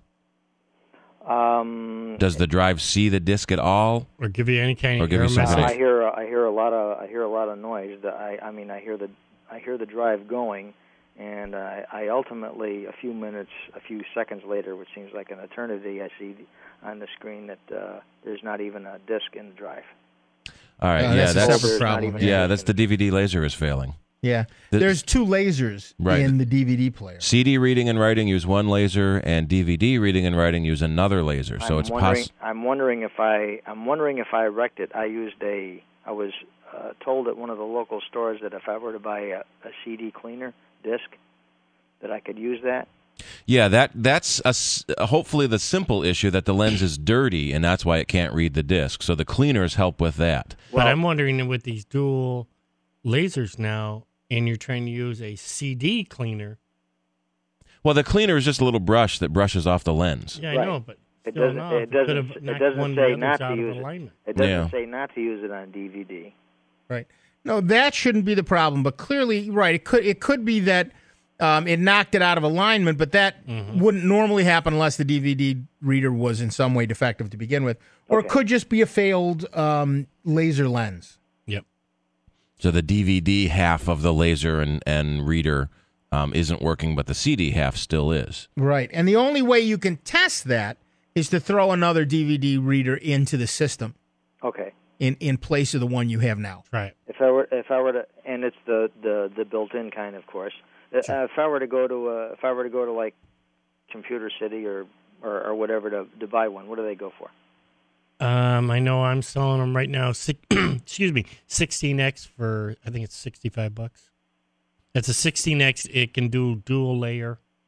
Um, Does the drive see the disc at all? Or give you any kind Or of give error you some message? kind I hear I hear a lot of I hear a lot of noise. That I I mean I hear the I hear the drive going, and I, I ultimately a few minutes a few seconds later, which seems like an eternity, I see on the screen that uh, there's not even a disc in the drive. All right, Uh, yeah, that's a that's separate problem. yeah, that's the D V D laser is failing. Yeah. The- There's two lasers Right. in the D V D player. C D reading and writing use one laser, and D V D reading and writing use another laser. So I'm it's wondering. possible. I'm wondering if I. I'm wondering if I wrecked it. I used a. I was uh, told at one of the local stores that if I were to buy a, a C D cleaner disc, that I could use that. Yeah, that that's a s hopefully the simple issue that the lens is dirty, and that's why it can't read the disc. So the cleaners help with that. But I'm wondering with these dual lasers now, and you're trying to use a C D cleaner. Well, the cleaner is just a little brush that brushes off the lens. Yeah, I Right. know, but It still doesn't. no, It it doesn't. could've It knocked doesn't one of say the not others to out of use it. alignment. It doesn't Yeah. say not to use it on D V D. Right. No, that shouldn't be the problem. But clearly, right, it could it could be that um, it knocked it out of alignment, but that Mm-hmm. wouldn't normally happen unless the D V D reader was in some way defective to begin with. Or it Okay. could just be a failed um, laser lens. Yep. So the D V D half of the laser and, and reader um, isn't working, but the C D half still is. Right. And the only way you can test that is to throw another D V D reader into the system Okay. in, in place of the one you have now. Right. If I were, if I were to, and it's the the, the built-in kind, of course. Uh, if I were to go to, uh, if I were to go to like Computer City or or, or whatever to to buy one, what do they go for? Um, I know I'm selling them right now. Six, excuse me, sixteen X for I think it's sixty-five bucks. It's a sixteen X. It can do dual layer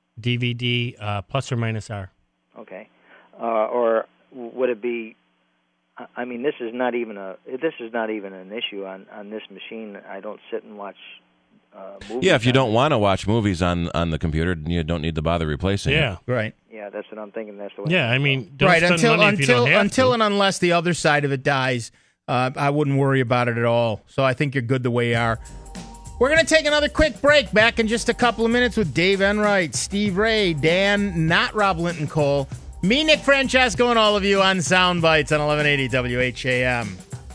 D V D uh, plus or minus R. Okay. Uh, or would it be? I mean, this is not even a. This is not even an issue on, on this machine. I don't sit and watch uh, movies. Yeah, if you on don't it. want to watch movies on, on the computer, you don't need to bother replacing Yeah. it. Right. Yeah, that's what I'm thinking. That's the way. Yeah, I mean, don't right spend until money if you until don't have until to. and unless the other side of it dies, uh, I wouldn't worry about it at all. So I think you're good the way you are. We're going to take another quick break. Back in just a couple of minutes with Dave Enright, Steve Ray, Dan, not Rob Linton Cole, me, Nick Francesco, and all of you on Sound Bites on eleven eighty W H A M.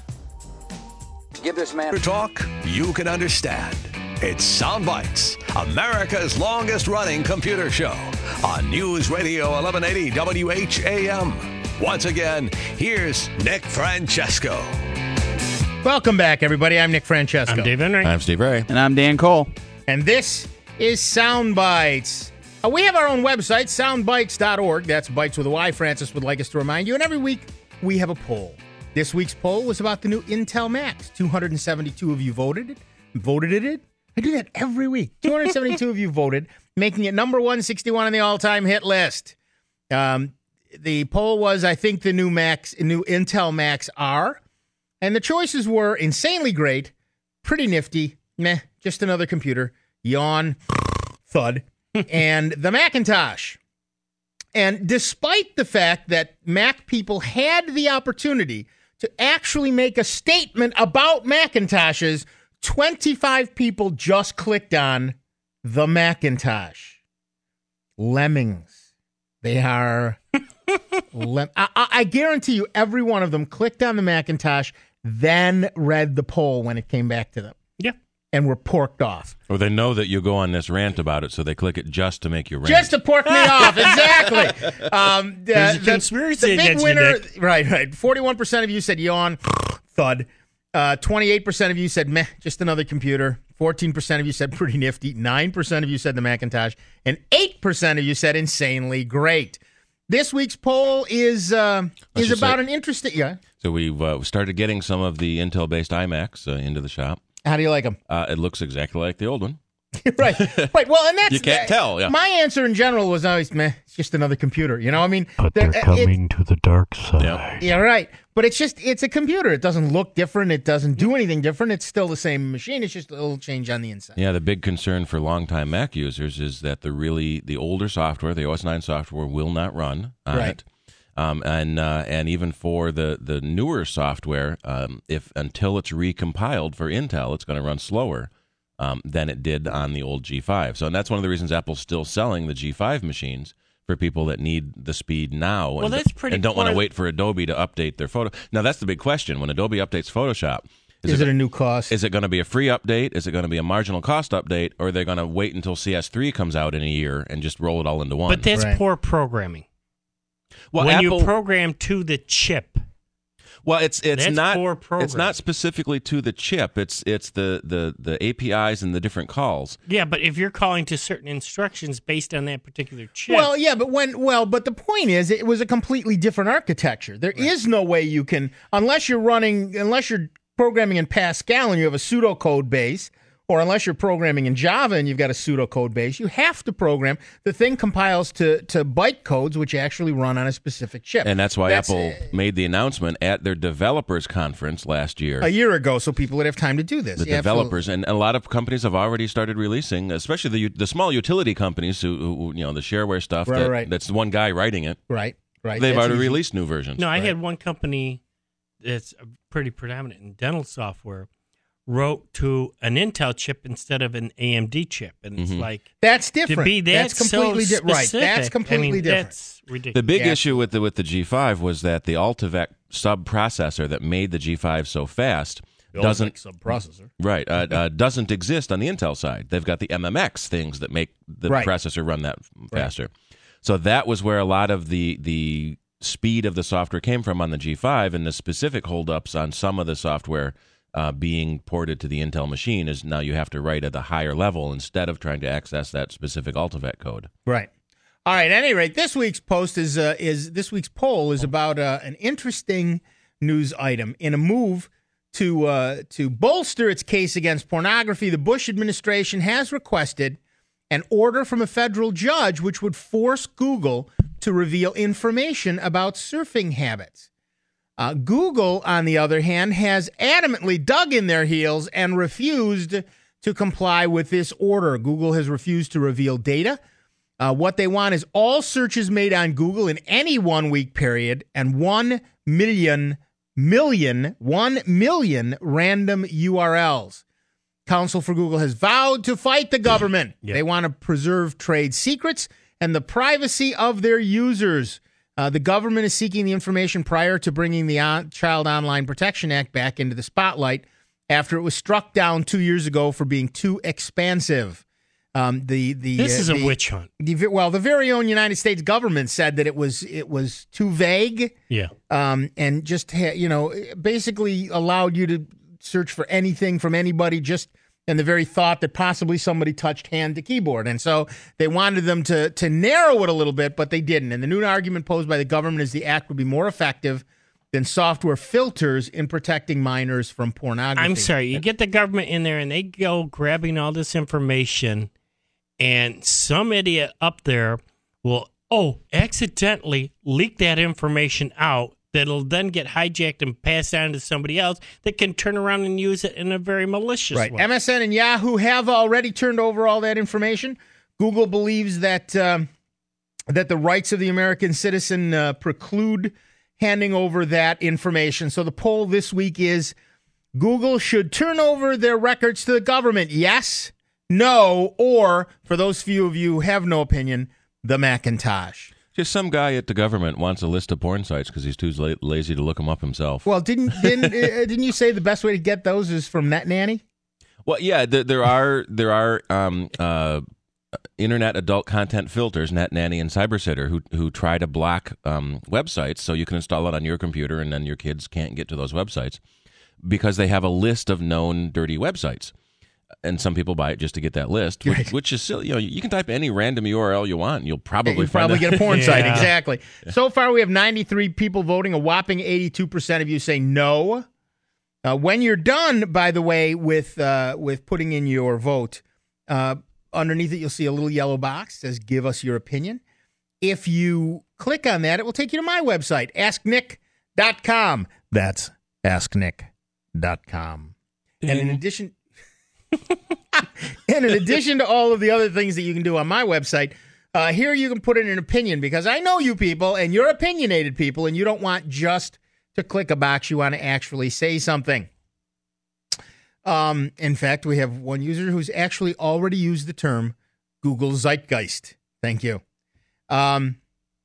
Give this man talk you can understand. It's Sound Bites, America's longest running computer show on News Radio eleven eighty W H A M. Once again, here's Nick Francesco. Welcome back, everybody. I'm Nick Francesco. I'm Dave Enright. I'm Steve Ray. And I'm Dan Cole. And this is Sound Bites. Uh, we have our own website, sound bites dot org. That's Bites with a Y, Francis would like us to remind you. And every week, we have a poll. This week's poll was about the new Intel Macs. two hundred seventy-two of you voted it. Voted it. I do that every week. two hundred seventy-two of you voted, making it number one sixty-one on the all-time hit list. Um, the poll was, I think, the new Macs, new Intel Macs are. And the choices were insanely great, pretty nifty, meh, just another computer, yawn, thud, and the Macintosh. And despite the fact that Mac people had the opportunity to actually make a statement about Macintoshes, twenty-five people just clicked on the Macintosh. Lemmings. They are... lem- I, I, I guarantee you every one of them clicked on the Macintosh, then read the poll when it came back to them. Yeah. And were porked off. Or they know that you go on this rant about it, so they click it just to make you rant. Just to pork me off, exactly. Um, the, There's a the- conspiracy the big against you, winner, Nick. right, right. forty-one percent of you said yawn, thud. Uh, twenty-eight percent of you said meh, just another computer. fourteen percent of you said pretty nifty. nine percent of you said the Macintosh. And eight percent of you said insanely great. This week's poll is uh, is just about say- an interesting... Yeah. So we've uh, started getting some of the Intel-based iMacs uh, into the shop. How do you like them? Uh, it looks exactly like the old one. right, right. Well, and that's You can't tell, yeah. My answer in general was always meh. It's just another computer. You know, I mean, But there- they're it- coming to the dark side. Yep. yeah, right. But it's just it's a computer. It doesn't look different. It doesn't do anything different. It's still the same machine. It's just a little change on the inside. Yeah, the big concern for longtime Mac users is that the really the older software, the O S nine software, will not run on Right. it. Um, and uh, and even for the, the newer software, um, if until it's recompiled for Intel, it's going to run slower um, than it did on the old G five. So and that's one of the reasons Apple's still selling the G five machines for people that need the speed now Well, and, that's pretty and don't want to poor. wait for Adobe to update their photo. Now, that's the big question. When Adobe updates Photoshop, Is, it a new cost? Is it going to be a free update? Is it going to be a marginal cost update? Or are they going to wait until C S three comes out in a year and just roll it all into one? But that's Right. poor programming. well, when Apple, you program to the chip. well, it's it's That's not poor it's programming. not specifically to the chip. It's it's the, the, the A P Is and the different calls. Yeah, but if you're calling to certain instructions based on that particular chip. Well, yeah, but when well, but the point is, it was a completely different architecture. There is no way you can, unless you're running, unless you're programming in Pascal and you have a pseudocode base, or unless you're programming in Java and you've got a pseudocode base, you have to program. The thing compiles to to byte codes, which actually run on a specific chip. And that's why That's, Apple made the announcement at their developers conference last year. a year ago, so people would have time to do this. The Yeah, developers and a lot of companies have already started releasing, especially the the small utility companies who, who you know the shareware stuff. Right, that, right. That's one guy writing it. Right, right. They've That's already easy. released new versions. no, I right. had one company that's pretty predominant in dental software wrote to an Intel chip instead of an A M D chip. And it's Mhm. like, That's to different. be that that's completely so different. Right. specific, That's completely I mean, different. That's ridiculous. The big Yeah. issue with the with the G five was that the Altavec sub processor that made the G five so fast doesn't subprocessor. right uh, uh, doesn't exist on the Intel side. They've got the M M X things that make the Right. processor run that faster. So that was where a lot of the the speed of the software came from on the G five, and the specific holdups on some of the software uh, being ported to the Intel machine is now you have to write at a higher level instead of trying to access that specific Altavec code. Right. All right. At any rate, this week's post is uh, is this week's poll is about uh, an interesting news item in a move to uh, to bolster its case against pornography. The Bush administration has requested an order from a federal judge which would force Google to reveal information about surfing habits. Uh, Google, on the other hand, has adamantly dug in their heels and refused to comply with this order. Google has refused to reveal data. Uh, what they want is all searches made on Google in any one-week period and one million, million, one million random U R Ls. Counsel for Google has vowed to fight the government. Yep. They want to preserve trade secrets and the privacy of their users. Uh, the government is seeking the information prior to bringing the on- Child Online Protection Act back into the spotlight after it was struck down two years ago for being too expansive. Um, the the this is uh, a the, witch hunt. The, well, the very own United States government said that it was it was too vague. Yeah, um, and just ha- you know basically allowed you to search for anything from anybody just in the very thought that possibly somebody touched hand to keyboard. And so they wanted them to to narrow it a little bit, but they didn't. And the new argument posed by the government is the act would be more effective than software filters in protecting minors from pornography. I'm sorry, you get the government in there and they go grabbing all this information, and some idiot up there will, oh, accidentally leak that information out that'll then get hijacked and passed on to somebody else that can turn around and use it in a very malicious right. way. M S N and Yahoo have already turned over all that information. Google believes that um, that the rights of the American citizen uh, preclude handing over that information. So the poll this week is, Google should turn over their records to the government. Yes, no, or, for those few of you who have no opinion, the Macintosh. Just some guy at the government wants a list of porn sites because he's too la- lazy to look them up himself. Well, didn't didn't uh, didn't you say the best way to get those is from NetNanny? Well, yeah, there, there are there are um, uh, internet adult content filters, NetNanny and CyberSitter, who who try to block um, websites so you can install it on your computer and then your kids can't get to those websites because they have a list of known dirty websites. And some people buy it just to get that list, which, Right. which is silly. You know, you can type any random U R L you want, and you'll probably You'll find probably a- get a porn Yeah. site. Exactly. So far, we have ninety-three people voting. A whopping eighty-two percent of you say no. Uh, when you're done, by the way, with uh, with putting in your vote, uh, underneath it, you'll see a little yellow box that says "Give us your opinion." If you click on that, it will take you to my website, ask nick dot com. That's ask nick dot com. And in addition... and in addition to all of the other things that you can do on my website, uh, here you can put in an opinion, because I know you people, and you're opinionated people, and you don't want just to click a box. You want to actually say something. Um, in fact, we have one user who's actually already used the term Google Zeitgeist. Thank you. Um,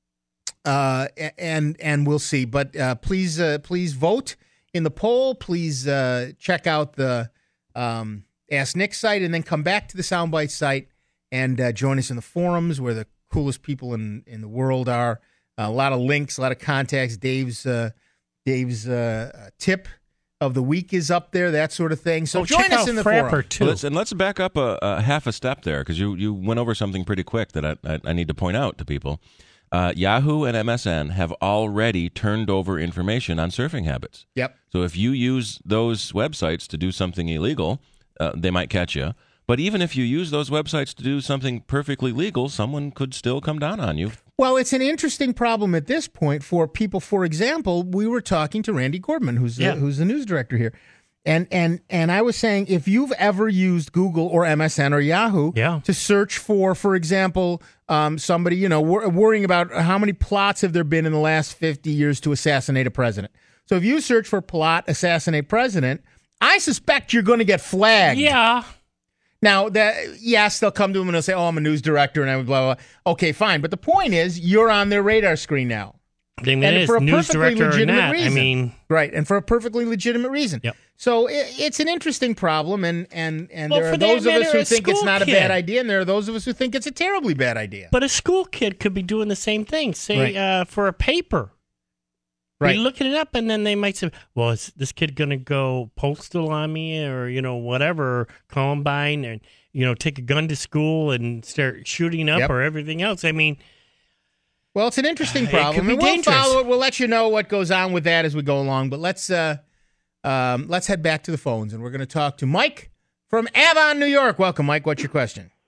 uh, and and we'll see. But uh, please, uh, please vote in the poll. Please uh, check out the um, Ask Nick site, and then come back to the Soundbite site and uh, join us in the forums where the coolest people in, in the world are. Uh, a lot of links, a lot of contacts. Dave's uh, Dave's uh, tip of the week is up there, that sort of thing. So Oh, join check us out in the Frapper, forum. too. Let's, and let's back up a, a half a step there, because you, you went over something pretty quick that I, I, I need to point out to people. Uh, Yahoo and M S N have already turned over information on surfing habits. Yep. So if you use those websites to do something illegal, uh, they might catch you. But even if you use those websites to do something perfectly legal, someone could still come down on you. Well, it's an interesting problem at this point for people. For example, we were talking to Randy Gordman, who's Yeah. the, who's the news director here. And and and I was saying, if you've ever used Google or M S N or Yahoo Yeah. to search for, for example, um, somebody, you know, wor- worrying about how many plots have there been in the last fifty years to assassinate a president. So if you search for plot assassinate president, I suspect you're going to get flagged. Yeah. Now, that yes, they'll come to him and they'll say, oh, I'm a news director, and I blah, blah, blah. Okay, fine. But the point is, you're on their radar screen now. I mean, And it is for a news perfectly director or legitimate not. reason. I mean, Right, and for a perfectly legitimate reason. Yep. So it, it's an interesting problem, and and, and Well, there for are that those of us matter, who a think it's school not a kid. bad idea, and there are those of us who think it's a terribly bad idea. but a school kid could be doing the same thing. Say Right. uh, for a paper. Right. You're looking it up, and then they might say, well, is this kid going to go postal on me or, you know, whatever, Columbine, and, you know, take a gun to school and start shooting up Yep. or everything else? I mean, Well, it's an interesting It could problem. be and we'll dangerous. follow it. We'll let you know what goes on with that as we go along. But let's uh, um, let's head back to the phones, and we're going to talk to Mike from Avon, New York. Welcome, Mike. What's your question?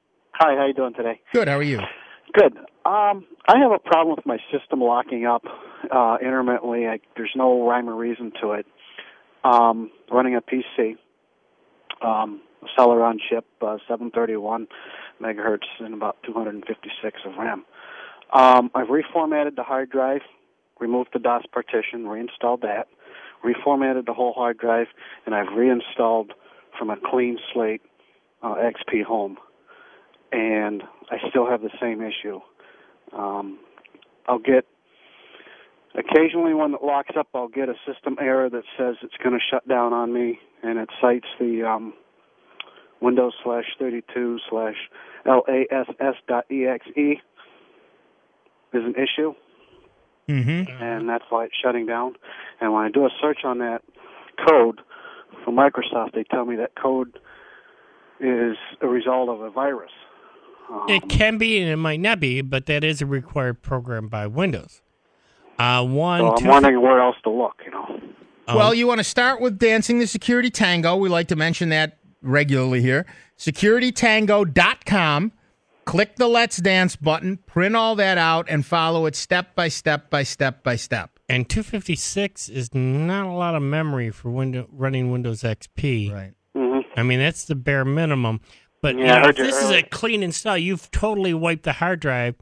Hi, how you doing today? Good. How are you? Good. Um, I have a problem with my system locking up uh, intermittently. I, there's no rhyme or reason to it. Um, running a P C, um, Celeron chip, uh, seven thirty-one megahertz and about two hundred fifty-six of RAM. Um, I've reformatted the hard drive, removed the DOS partition, reinstalled that, reformatted the whole hard drive, and I've reinstalled from a clean slate uh, X P Home. And I still have the same issue. Um, I'll get, occasionally when it locks up, I'll get a system error that says it's going to shut down on me, and it cites the um, Windows slash thirty-two slash L A S S dot E X E is an issue, mm-hmm. and that's why it's shutting down. And when I do a search on that code from Microsoft, they tell me that code is a result of a virus. Um, it can be, and it might not be, but that is a required program by Windows. Uh, one, so I'm two, wondering where else to look, you know. Um, well, you want to start with Dancing the Security Tango. We like to mention that regularly here. security tango dot com. Click the Let's Dance button, print all that out, and follow it step by step by step by step. And two fifty-six is not a lot of memory for window, running Windows X P. Right. Mm-hmm. I mean, that's the bare minimum. But Yeah, you I know, heard if you this is earlier. a clean install, you've totally wiped the hard drive.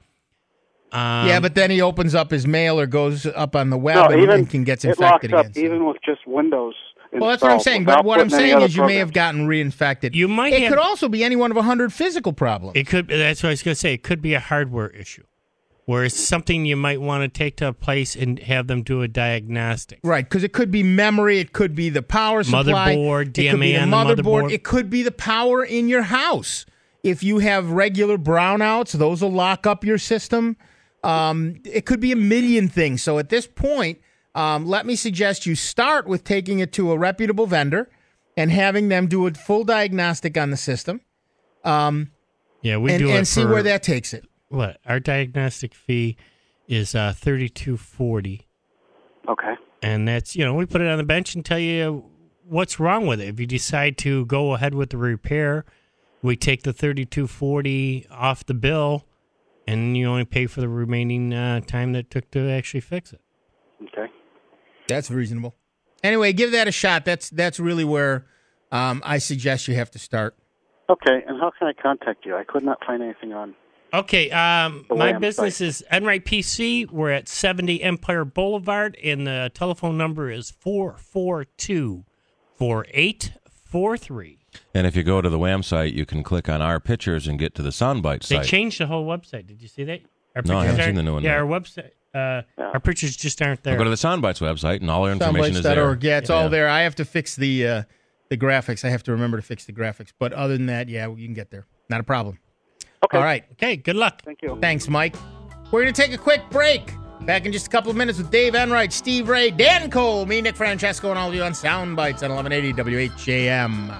Um, yeah, but then he opens up his mail or goes up on the web No, and, even and can get it infected locks again. up even with just Windows. Well, that's what I'm installed saying. without But what I'm putting any saying other is you may program. have gotten reinfected. You might It have- could also be any one of a hundred physical problems. It could. That's what I was going to say. It could be a hardware issue, where it's something you might want to take to a place and have them do a diagnostic. Right, because it could be memory, it could be the power supply, Motherboard, D it could M A be the on the motherboard, motherboard. it could be the power in your house. If you have regular brownouts, those will lock up your system. Um, it could be a million things. So at this point, um, let me suggest you start with taking it to a reputable vendor and having them do a full diagnostic on the system. Um, Yeah, we and, do it and see for- where that takes it. What our diagnostic fee is uh, thirty two forty. Okay. And that's, you know, we put it on the bench and tell you what's wrong with it. If you decide to go ahead with the repair, we take the thirty-two forty off the bill, and you only pay for the remaining uh, time that it took to actually fix it. Okay. That's reasonable. Anyway, give that a shot. That's that's really where um, I suggest you have to start. Okay, and how can I contact you? I could not find anything on. Okay, um, The my Lamb business site. is Enright P C. We're at seventy Empire Boulevard, and the telephone number is four four two, four eight four three. And if you go to the Wham site, you can click on our pictures and get to the Soundbite They site. changed the whole website. Did you see that? Our No, I pictures haven't seen aren't- the new one Yeah, yet. our website, uh, our pictures just aren't there. Or go to the Soundbites website, and all our information is Soundbites dot there. org. Yeah, it's all there. I have to fix the uh, the graphics. I have to remember to fix the graphics. But other than that, yeah, you can get there. Not a problem. Okay. All right. Okay, good luck. Thank you. Thanks, Mike. We're going to take a quick break. Back in just a couple of minutes with Dave Enright, Steve Ray, Dan Cole, me, Nick Francesco, and all of you on Soundbites on eleven eighty W H A M.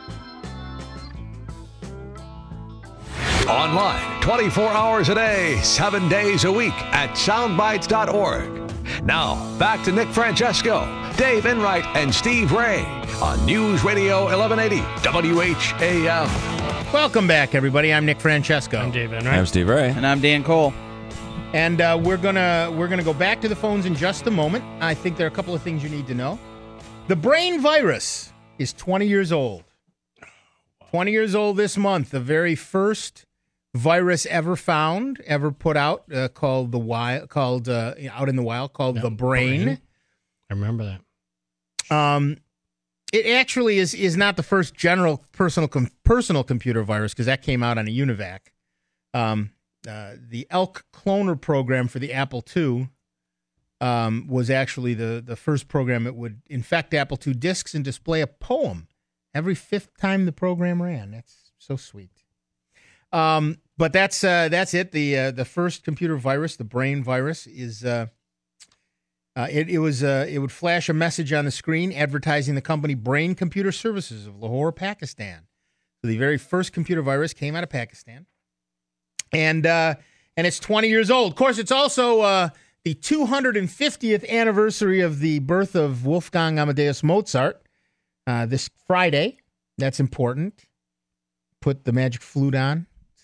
Online, twenty-four hours a day, seven days a week at soundbites dot org. Now, back to Nick Francesco, Dave Enright, and Steve Ray on News Radio eleven eighty W H A M. Welcome back, everybody. I'm Nick Francesco. I'm Dave Enright. I'm Steve Ray. And I'm Dan Cole. And uh, we're gonna we're gonna go back to the phones in just a moment. I think there are a couple of things you need to know. The brain virus is twenty years old. twenty years old this month. The very first virus ever found, ever put out, uh, called the wild, called uh, out in the wild, called Yeah, the brain. brain. I remember that. Um, it actually is is not the first general personal com- personal computer virus because that came out on a UNIVAC. Um, uh, the Elk Cloner program for the Apple two um, was actually the the first program that would infect Apple two disks and display a poem every fifth time the program ran. That's so sweet. Um, but that's uh, that's it. The uh, the first computer virus, the brain virus, is. Uh, Uh, it, it was uh, it would flash a message on the screen advertising the company Brain Computer Services of Lahore, Pakistan. So the very first computer virus came out of Pakistan, and uh, and it's twenty years old. Of course, it's also uh, the two hundred fiftieth anniversary of the birth of Wolfgang Amadeus Mozart. Uh, this Friday, that's important. Put the magic flute on,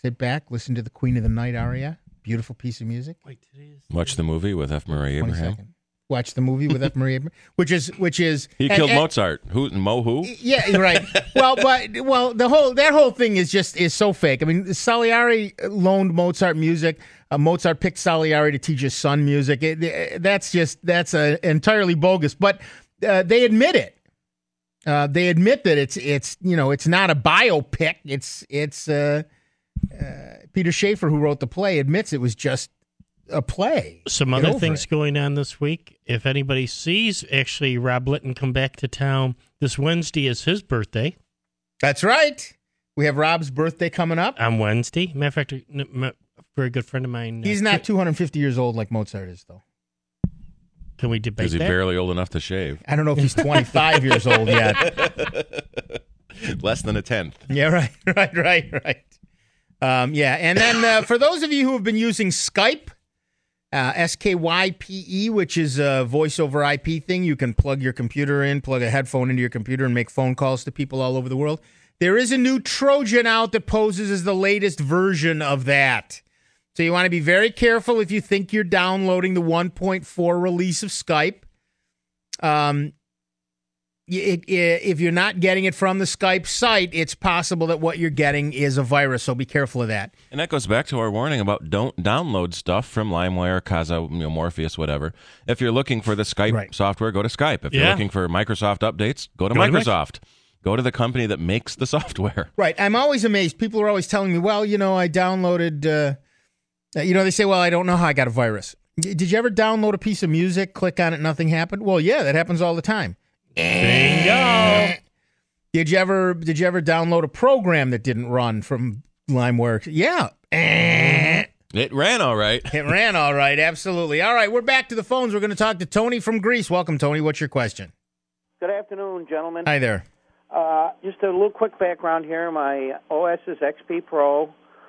sit back, listen to the Queen of the Night aria. Beautiful piece of music. Wait, today is Watch the movie with F. Murray Abraham. Watch the movie with F. Murray Abraham, which is which is He and- killed and- Mozart. Who? Mo who? Yeah, right. Well, but well, the whole that whole thing is just is so fake. I mean, Salieri loaned Mozart music. Uh, Mozart picked Salieri to teach his son music. It, it- that's just that's uh, entirely bogus. But uh, they admit it. Uh, they admit that it's it's you know it's not a biopic. It's it's uh, uh, Peter Schaefer, who wrote the play, admits it was just a play. Some Get other over things it. going on this week. If anybody sees, actually, Rob Litton come back to town this Wednesday is his birthday. That's right. We have Rob's birthday coming up on Wednesday. Matter of fact, a n- a very good friend of mine. He's uh, not two hundred fifty years old like Mozart is, though. Can we debate Is he that? barely old enough to shave? I don't know if he's twenty-five years old yet. Less than a tenth. Yeah, right, right, right, right. Um, yeah, and then uh, for those of you who have been using Skype, uh, S K Y P E, which is a voice over I P thing, you can plug your computer in, plug a headphone into your computer, and make phone calls to people all over the world. There is a new Trojan out that poses as the latest version of that. So you want to be very careful if you think you're downloading the one point four release of Skype. Um, it, it, if you're not getting it from the Skype site, it's possible that what you're getting is a virus. So be careful of that. And that goes back to our warning about don't download stuff from LimeWire, Kazaa, you know, Morpheus, whatever. If you're looking for the Skype Right. software, go to Skype. If you're Yeah. looking for Microsoft updates, go to Go to Microsoft. Go to the company that makes the software. Right. I'm always amazed. People are always telling me, well, you know, I downloaded, uh, you know, they say, well, I don't know how I got a virus. D- Did you ever download a piece of music, click on it, nothing happened? Well, yeah, that happens all the time. Bingo. Did you ever did you ever download a program that didn't run from LimeWire? Yeah. It ran all right. It ran all right, absolutely. All right, we're back to the phones. We're going to talk to Tony from Greece. Welcome, Tony. What's your question? Good afternoon, gentlemen. Hi there. Uh, just a little quick background here. My O S is X P Pro.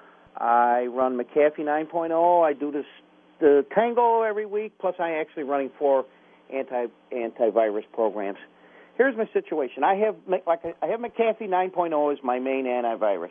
I run McAfee nine point oh. I do this the Tango every week, plus I actually running four anti antivirus programs. Here's my situation. I have like I have McAfee nine point oh as my main antivirus.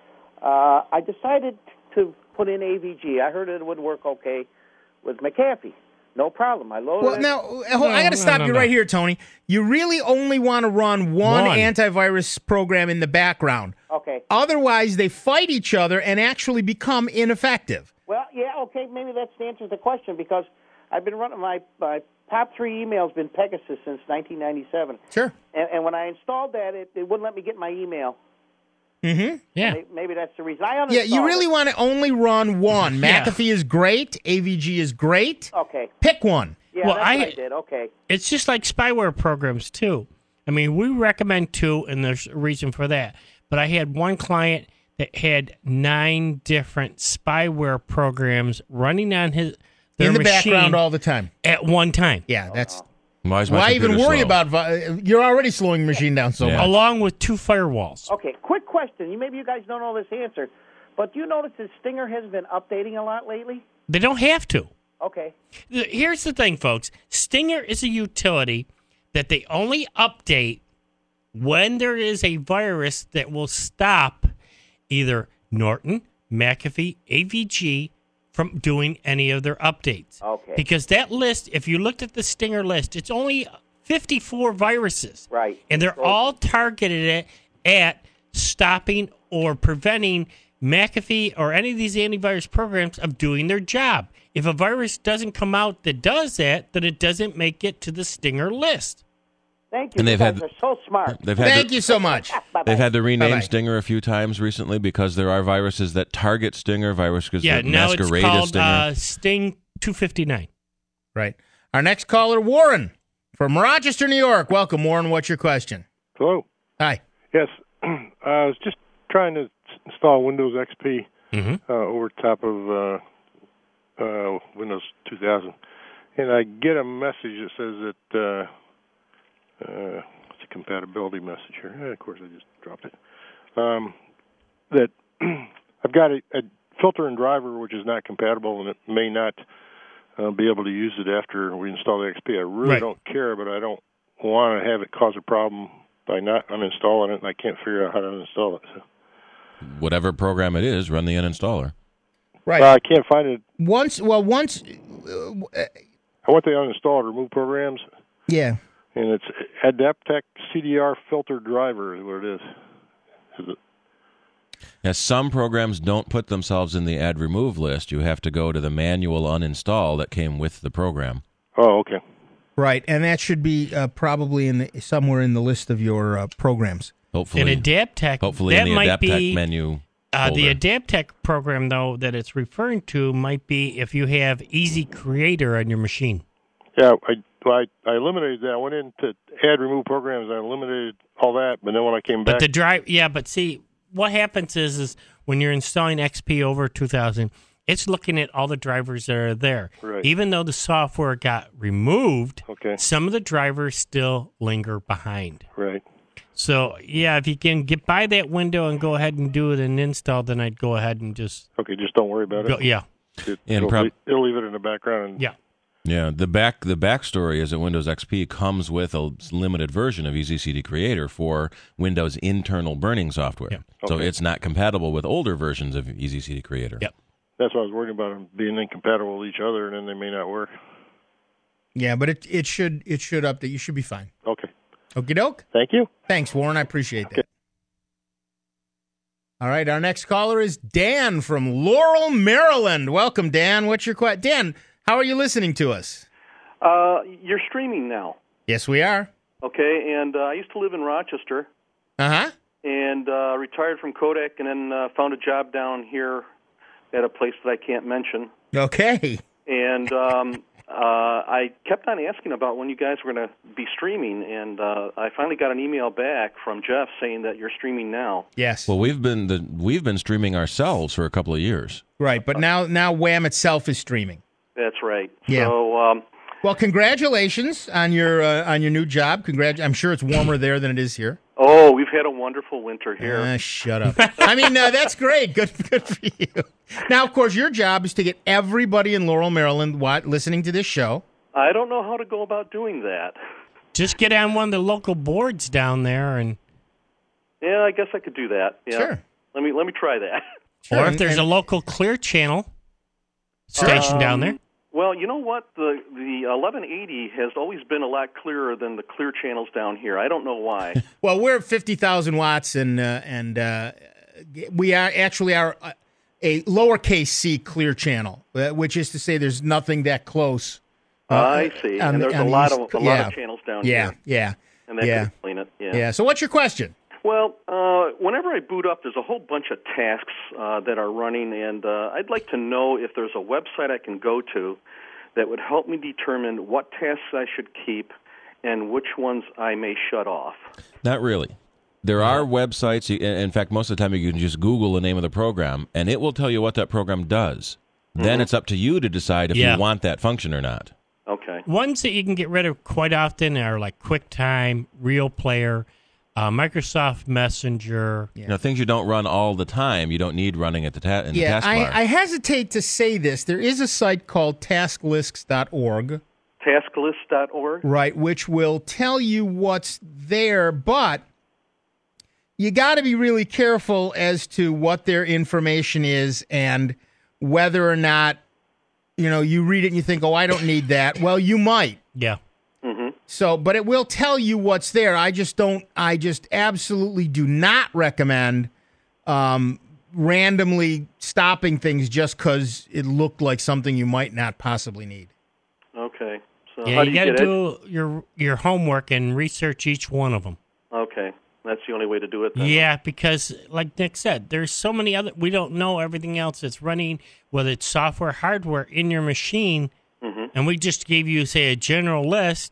Uh, I decided to put in A V G. I heard it would work okay with McAfee. No problem. I loaded Well, it. now, hold, I got to stop no, you no. right here, Tony. You really only want to run one, One. antivirus program in the background. Okay. Otherwise, they fight each other and actually become ineffective. Well, yeah, okay, maybe that's the answer to the question because I've been running my, my top three emails been Pegasus since nineteen ninety-seven. Sure. And, and when I installed that, it, it wouldn't let me get my email. Mm-hmm. Yeah. Maybe, maybe that's the reason. I uninstalled Yeah, you really it. want to only run one. Yeah. McAfee is great. A V G is great. Okay. Pick one. Yeah, Well, that's I- what I did. Okay. It's just like spyware programs, too. I mean, we recommend two, and there's a reason for that. But I had one client that had nine different spyware programs running on his their In the machine background all the time. at one time. Yeah, that's... Why, is my Why even computer worry slow? about... vi- You're already slowing your machine down so Yeah. much. Along with two firewalls. Okay, quick question. You Maybe you guys don't know this answer, but do you notice that Stinger has been updating a lot lately? They don't have to. Okay. Here's the thing, folks. Stinger is a utility that they only update when there is a virus that will stop either Norton, McAfee, A V G from doing any of their updates. Okay. Because that list, if you looked at the Stinger list, it's only fifty-four viruses. Right. And they're all targeted at, at stopping or preventing McAfee or any of these antivirus programs of doing their job. If a virus doesn't come out that does that, then it doesn't make it to the Stinger list. Thank you. And you they've guys had- are so smart. They've had Thank to, you so much. They've had to rename Bye-bye. Stinger a few times recently because there are viruses that target Stinger, viruses Yeah, that now it's masquerade as called Stinger. uh, Sting two fifty-nine. Right. Our next caller, Warren, from Rochester, New York. Welcome, Warren. What's your question? Hello. Hi. Yes, I was just trying to install Windows X P Mm-hmm. uh, over top of uh, uh, Windows two thousand, and I get a message that says that uh, uh, it's a compatibility message here. Eh, of course, I just dropped it. Um, that I've got a, a filter and driver which is not compatible, and it may not uh, be able to use it after we install the X P. I really Right. don't care, but I don't want to have it cause a problem by not uninstalling it, and I can't figure out how to uninstall it. So. whatever program it is, run the uninstaller. Right. Uh, I can't find it. Once, well, once, I went to uninstall and remove programs, yeah. and it's Adaptec C D R filter driver is what it is. Is it? Yeah, some programs don't put themselves in the add remove list. You have to go to the manual uninstall that came with the program. Oh, okay. Right, and that should be uh, probably in the, somewhere in the list of your uh, programs. Hopefully, in Adaptec, hopefully that in the might Adaptec be, menu. Uh, the folder. Adaptec program, though, that it's referring to might be if you have Easy Creator on your machine. Yeah, I, I I eliminated that. I went in to add remove programs. I eliminated all that, but then when I came back, But the drive, yeah, but see, what happens is, is when you're installing X P over two thousand, it's looking at all the drivers that are there. Right. Even though the software got removed, okay. some of the drivers still linger behind. Right. So, yeah, if you can get by that window and go ahead and do it and install, then I'd go ahead and just... Okay, just don't worry about go, it. Yeah. It, And it'll, prob- it'll leave it in the background. And yeah. Yeah, the back the backstory is that Windows X P comes with a limited version of Easy C D Creator for Windows internal burning software. Yep. So Okay. it's not compatible with older versions of Easy C D Creator. Yep. That's what I was worried about, them being incompatible with each other, and then they may not work. Yeah, but it it should it should update. You should be fine. Okay. Okie doke. Thank you. Thanks, Warren. I appreciate that. All right, our next caller is Dan from Laurel, Maryland. Welcome, Dan. What's your question? Dan, how are you listening to us? Uh, you're streaming now, Yes, we are. okay? And uh, I used to live in Rochester Uh-huh. and uh, retired from Kodak, and then uh, found a job down here at a place that I can't mention. Okay. And um, uh, I kept on asking about when you guys were going to be streaming, and uh, I finally got an email back from Jeff saying that you're streaming now. Yes. Well, we've been the we've been streaming ourselves for a couple of years. Right, but now now Wham itself is streaming. That's right. Yeah. So, um, Well, congratulations on your uh, on your new job. Congrat- I'm sure it's warmer there than it is here. oh, we've had a wonderful winter here. Ah, shut up. I mean, uh, that's great. Good, good for you. Now, of course, your job is to get everybody in Laurel, Maryland, what, listening to this show. I don't know how to go about doing that. Just get on one of the local boards down there, and Yeah, I guess I could do that. Yeah. Sure. Let me let me try that. or if there's a local Clear Channel station Um, down there. Well, you know what? The the eleven eighty has always been a lot clearer than the clear channels down here. I don't know why. Well, we're at fifty thousand watts, and uh, and uh, we are actually are a, a lowercase c clear channel, uh, which is to say there's nothing that close. Uh, I see. on And the- there's a on the lot east of a co- lot yeah. of channels down Yeah, here. yeah, And that yeah. could explain it. Yeah. yeah. So, what's your question? Well, uh, whenever I boot up, there's a whole bunch of tasks uh, that are running, and uh, I'd like to know if there's a website I can go to that would help me determine what tasks I should keep and which ones I may shut off. Not really. There are websites. you- In fact, most of the time you can just Google the name of the program, and it will tell you what that program does. Then Mhm. it's up to you to decide if Yeah. you want that function or not. Okay. Ones that you can get rid of quite often are like QuickTime, Real Player, uh, Microsoft Messenger. You know, things you don't run all the time, you don't need running at the ta- in Yeah, the taskbar. I, I hesitate to say this. There is a site called task lists dot org. task list dot org? Right, which will tell you what's there, but you got to be really careful as to what their information is and whether or not, you know, you read it and you think, oh, I don't need that. Well, you might. Yeah. Mm-hmm. So, but it will tell you what's there. I just don't, I just absolutely do not recommend um, randomly stopping things just because it looked like something you might not possibly need. Okay. So Yeah, how do you you got to get it? do your your homework and research each one of them. Okay. That's the only way to do it then. Yeah, because like Nick said, there's so many other. We don't know everything else that's running, whether it's software, hardware in your machine, Mhm. and we just gave you say a general list,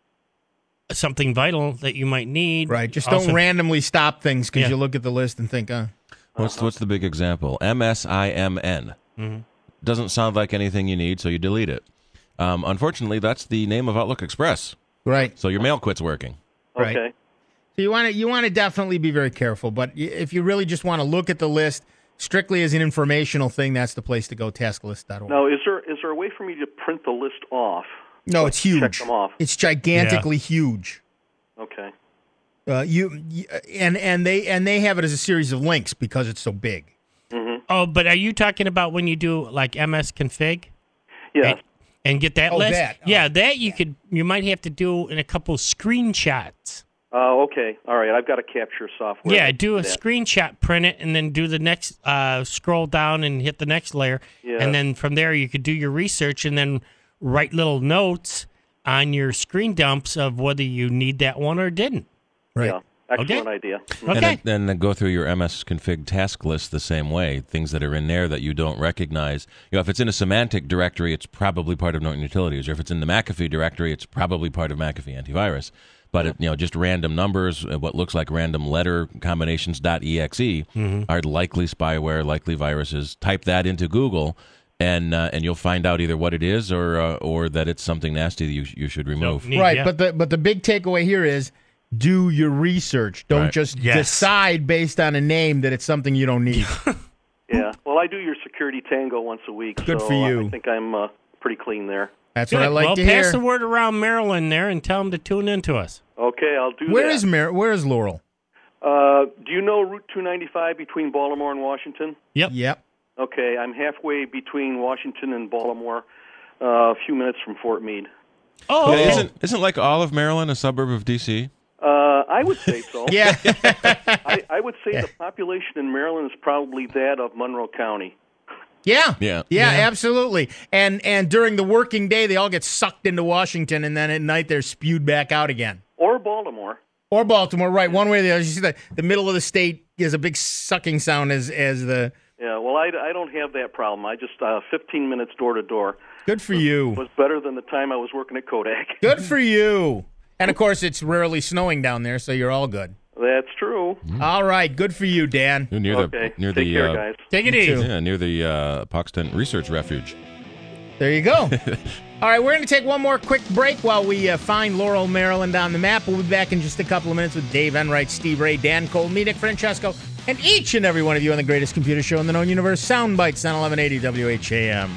something vital that you might need. Right. Just Also- don't randomly stop things because Yeah. you look at the list and think, uh, What's what's the big example? M S I M N. Mhm. Doesn't sound like anything you need, so you delete it. Um, unfortunately, that's the name of Outlook Express. Right. So your mail quits working. Right. Okay. So you want to you want to definitely be very careful. But y- if you really just want to look at the list strictly as an informational thing, that's the place to go. task list dot org. Now, is there is there a way for me to print the list off? No, it's huge. Check them off. It's gigantically huge. Okay. Uh, you, you and and they and they have it as a series of links because it's so big. Mm-hmm. Oh, but are you talking about when you do like M S config? Yes. And, and get that Oh, list? that. Oh. Yeah, that you could. You might have to do in a couple screenshots. Oh, okay. All right. I've got a capture software. Yeah, do a Yeah. screenshot, print it, and then do the next. Uh, scroll down and hit the next layer, Yeah. and then from there you could do your research and then write little notes on your screen dumps of whether you need that one or didn't. Right. Yeah. Excellent Okay. idea. Okay. And then, then go through your M S config task list the same way. Things that are in there that you don't recognize. You know, if it's in a semantic directory, it's probably part of Norton Utilities. Or if it's in the McAfee directory, it's probably part of McAfee Antivirus. But it, you know, just random numbers, uh, what looks like random letter combinations .exe Mhm. are likely spyware, likely viruses. Type that into Google, and uh, and you'll find out either what it is or uh, or that it's something nasty that you you should remove. Right, but the but the big takeaway here is do your research. Don't Right. just Yes. decide based on a name that it's something you don't need. Yeah. Well, I do your security tango once a week. Good so for you. I think I'm uh, pretty clean there. That's Good. what I like well, to pass hear. the word around Maryland there and tell them to tune in to us. Okay, I'll do Where that. is Mar- Where is Laurel? Uh, do you know Route two ninety-five between Baltimore and Washington? Yep. Yep. Okay, I'm halfway between Washington and Baltimore, uh, a few minutes from Fort Meade. Oh, Yeah, isn't isn't like all of Maryland a suburb of D C? Uh, I would say so. Yeah. I, I would say the population in Maryland is probably that of Monroe County. Yeah. Yeah. Yeah, absolutely. And and during the working day, they all get sucked into Washington, and then at night they're spewed back out again. Or Baltimore. Or Baltimore, right? One way or the other. You see the the middle of the state is a big sucking sound as as the. Yeah, well, I, I don't have that problem. I just, uh, fifteen minutes door to door Good for you. was better than the time I was working at Kodak. Good for you. And of course, it's rarely snowing down there, so you're all good. That's true. All right, good for you, Dan. You're near Okay. the near Take the care, uh, guys. Take it You easy. too. yeah near the uh, Poxton Research Refuge. There you go. All right, we're going to take one more quick break while we uh, find Laurel, Maryland on the map. We'll be back in just a couple of minutes with Dave Enright, Steve Ray, Dan Cole, me, Nick Francesco, and each and every one of you on the greatest computer show in the known universe, Sound Bites on eleven eighty W H A M.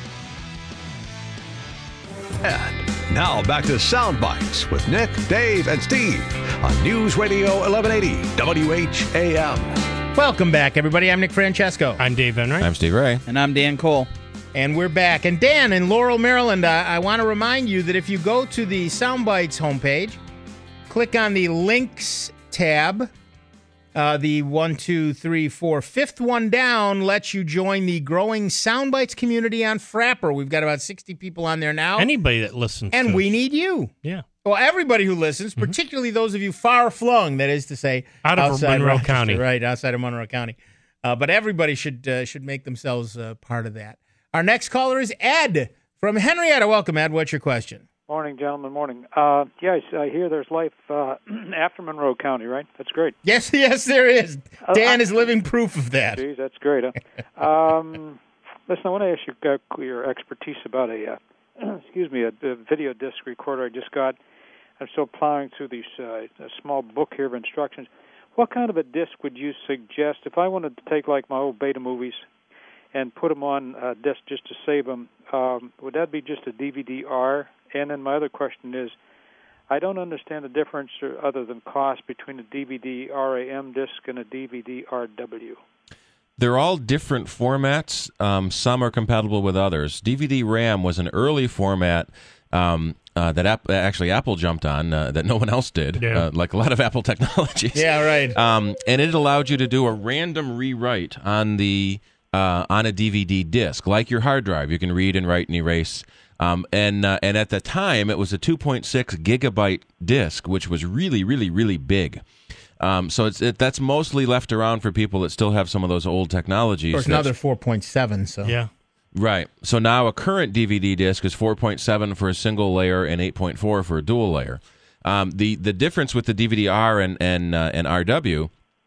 And now back to Sound Bites with Nick, Dave, and Steve on News Radio eleven eighty W H A M. Welcome back, everybody. I'm Nick Francesco. I'm Dave Enright. I'm Steve Ray. And I'm Dan Cole. And we're back. And Dan in Laurel, Maryland, I, I want to remind you that if you go to the Soundbites homepage, click on the links tab, uh, the one, two, three, four, fifth one down lets you join the growing Soundbites community on Frapper. We've got about sixty people on there now. Anybody that listens and to we us. need you. Yeah. Well, everybody who listens, particularly those of you far flung, that is to say, Out of outside Monroe Rochester, County. right outside of Monroe County. Uh, but everybody should uh, should make themselves uh, part of that. Our next caller is Ed from Henrietta. Welcome, Ed. What's your question? Morning, gentlemen. Morning. Uh, yes, I hear there's life uh, after Monroe County, right? That's great. Yes, yes, there is. Dan Uh, is living proof of that. Geez, that's great. Huh? um, listen, I want to ask you uh, your expertise about a, uh, excuse me, a, a video disc recorder I just got. I'm still plowing through these uh, a small book here of instructions. What kind of a disc would you suggest if I wanted to take like my old beta movies and put them on a disc just to save them? Um, would that be just a D V D R? And then my other question is, I don't understand the difference uh, other than cost between a D V D RAM disc and a D V D R W. They're all different formats. Um, some are compatible with others. D V D RAM was an early format um, uh, that App- actually Apple jumped on uh, that no one else did, Yeah. uh, like a lot of Apple technologies. Yeah, right. Um, and it allowed you to do a random rewrite on the uh, on a D V D disc, like your hard drive. You can read and write and erase. Um, and uh, and at the time, it was a two point six gigabyte disc, which was really, really, really big. Um, so it's it, that's mostly left around for people that still have some of those old technologies. Of course, now they're four point seven, so. Yeah. Right. So now a current D V D disc is four point seven for a single layer and eight point four for a dual layer. Um, the the difference with the D V D R and and uh, and R W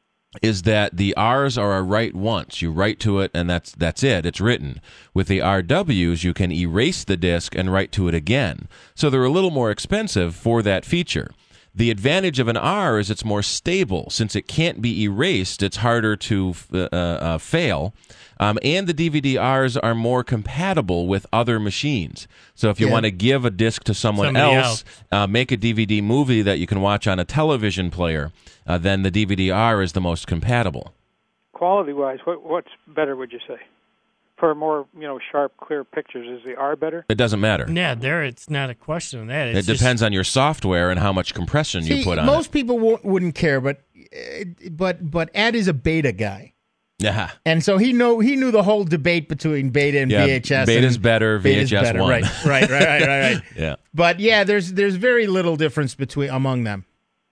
is that the R's are a write once. You write to it, and that's that's it. It's written. With the R Ws, you can erase the disc and write to it again. So they're a little more expensive for that feature. The advantage of an R is it's more stable. Since it can't be erased, it's harder to uh, uh, fail. Um, and the D V D Rs are more compatible with other machines. So if you Yeah. want to give a disc to someone Somebody else, else. Uh, make a D V D movie that you can watch on a television player, uh, then the D V D R is the most compatible. Quality-wise, what, what's better, would you say? For more, you know, sharp, clear pictures, is the R better? It doesn't matter. Yeah, there it's not a question of that. It's It depends on your software and how much compression See, you put on most it. people w- wouldn't care, but uh, but but Ed is a beta guy. Yeah. And so he know he knew the whole debate between beta and Yeah, V H S. beta's and better, beta's V H S better. won. Right, right, right, right, right, right. Yeah. But yeah, there's there's very little difference between among them.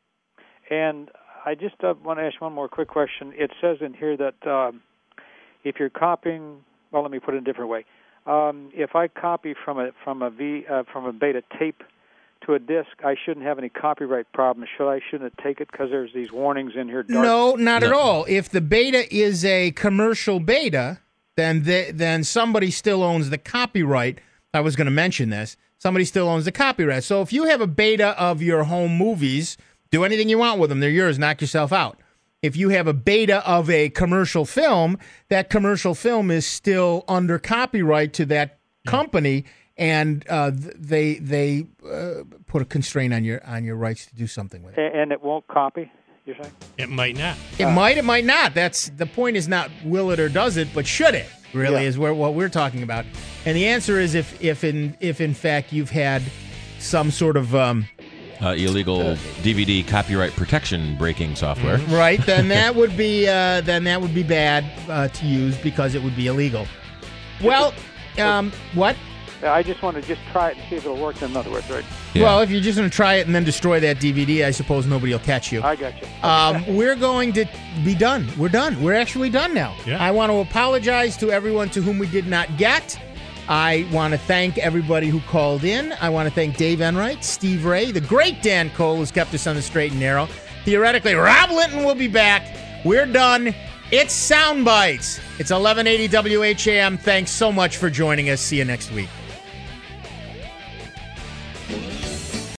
And I just uh, want to ask one more quick question. It says in here that um, if you're copying, well, let me put it a different way. Um, if I copy from a from a V uh, from a beta tape to a disc, I shouldn't have any copyright problems. Should I? Shouldn't take it because there's these warnings in here? Dark. No, not at all. If the beta is a commercial beta, then the, then somebody still owns the copyright. I was going to mention this. Somebody still owns the copyright. So if you have a beta of your home movies, do anything you want with them. They're yours. Knock yourself out. If you have a beta of a commercial film, that commercial film is still under copyright to that company, and uh, th- they they uh, put a constraint on your on your rights to do something with it. A- and it won't copy. You're saying? It might not. It might, it might not. That's the point. Is not will it or does it, but should it? Really Yeah. is where what we're talking about. And the answer is if if in if in fact you've had some sort of um, Uh, illegal D V D copyright protection breaking software. right, then that would be uh, then that would be bad uh, to use because it would be illegal. Well, um, what? Yeah, I just want to just try it and see if it'll work. In other words, right? Well, if you're just going to try it and then destroy that D V D, I suppose nobody will catch you. I got you. Um, we're going to be done. We're done. We're actually done now. Yeah. I want to apologize to everyone to whom we did not get. I want to thank everybody who called in. I want to thank Dave Enright, Steve Ray, the great Dan Cole, who's kept us on the straight and narrow. Theoretically, Rob Linton will be back. We're done. It's Sound Bites. It's eleven eighty W H A M. Thanks so much for joining us. See you next week.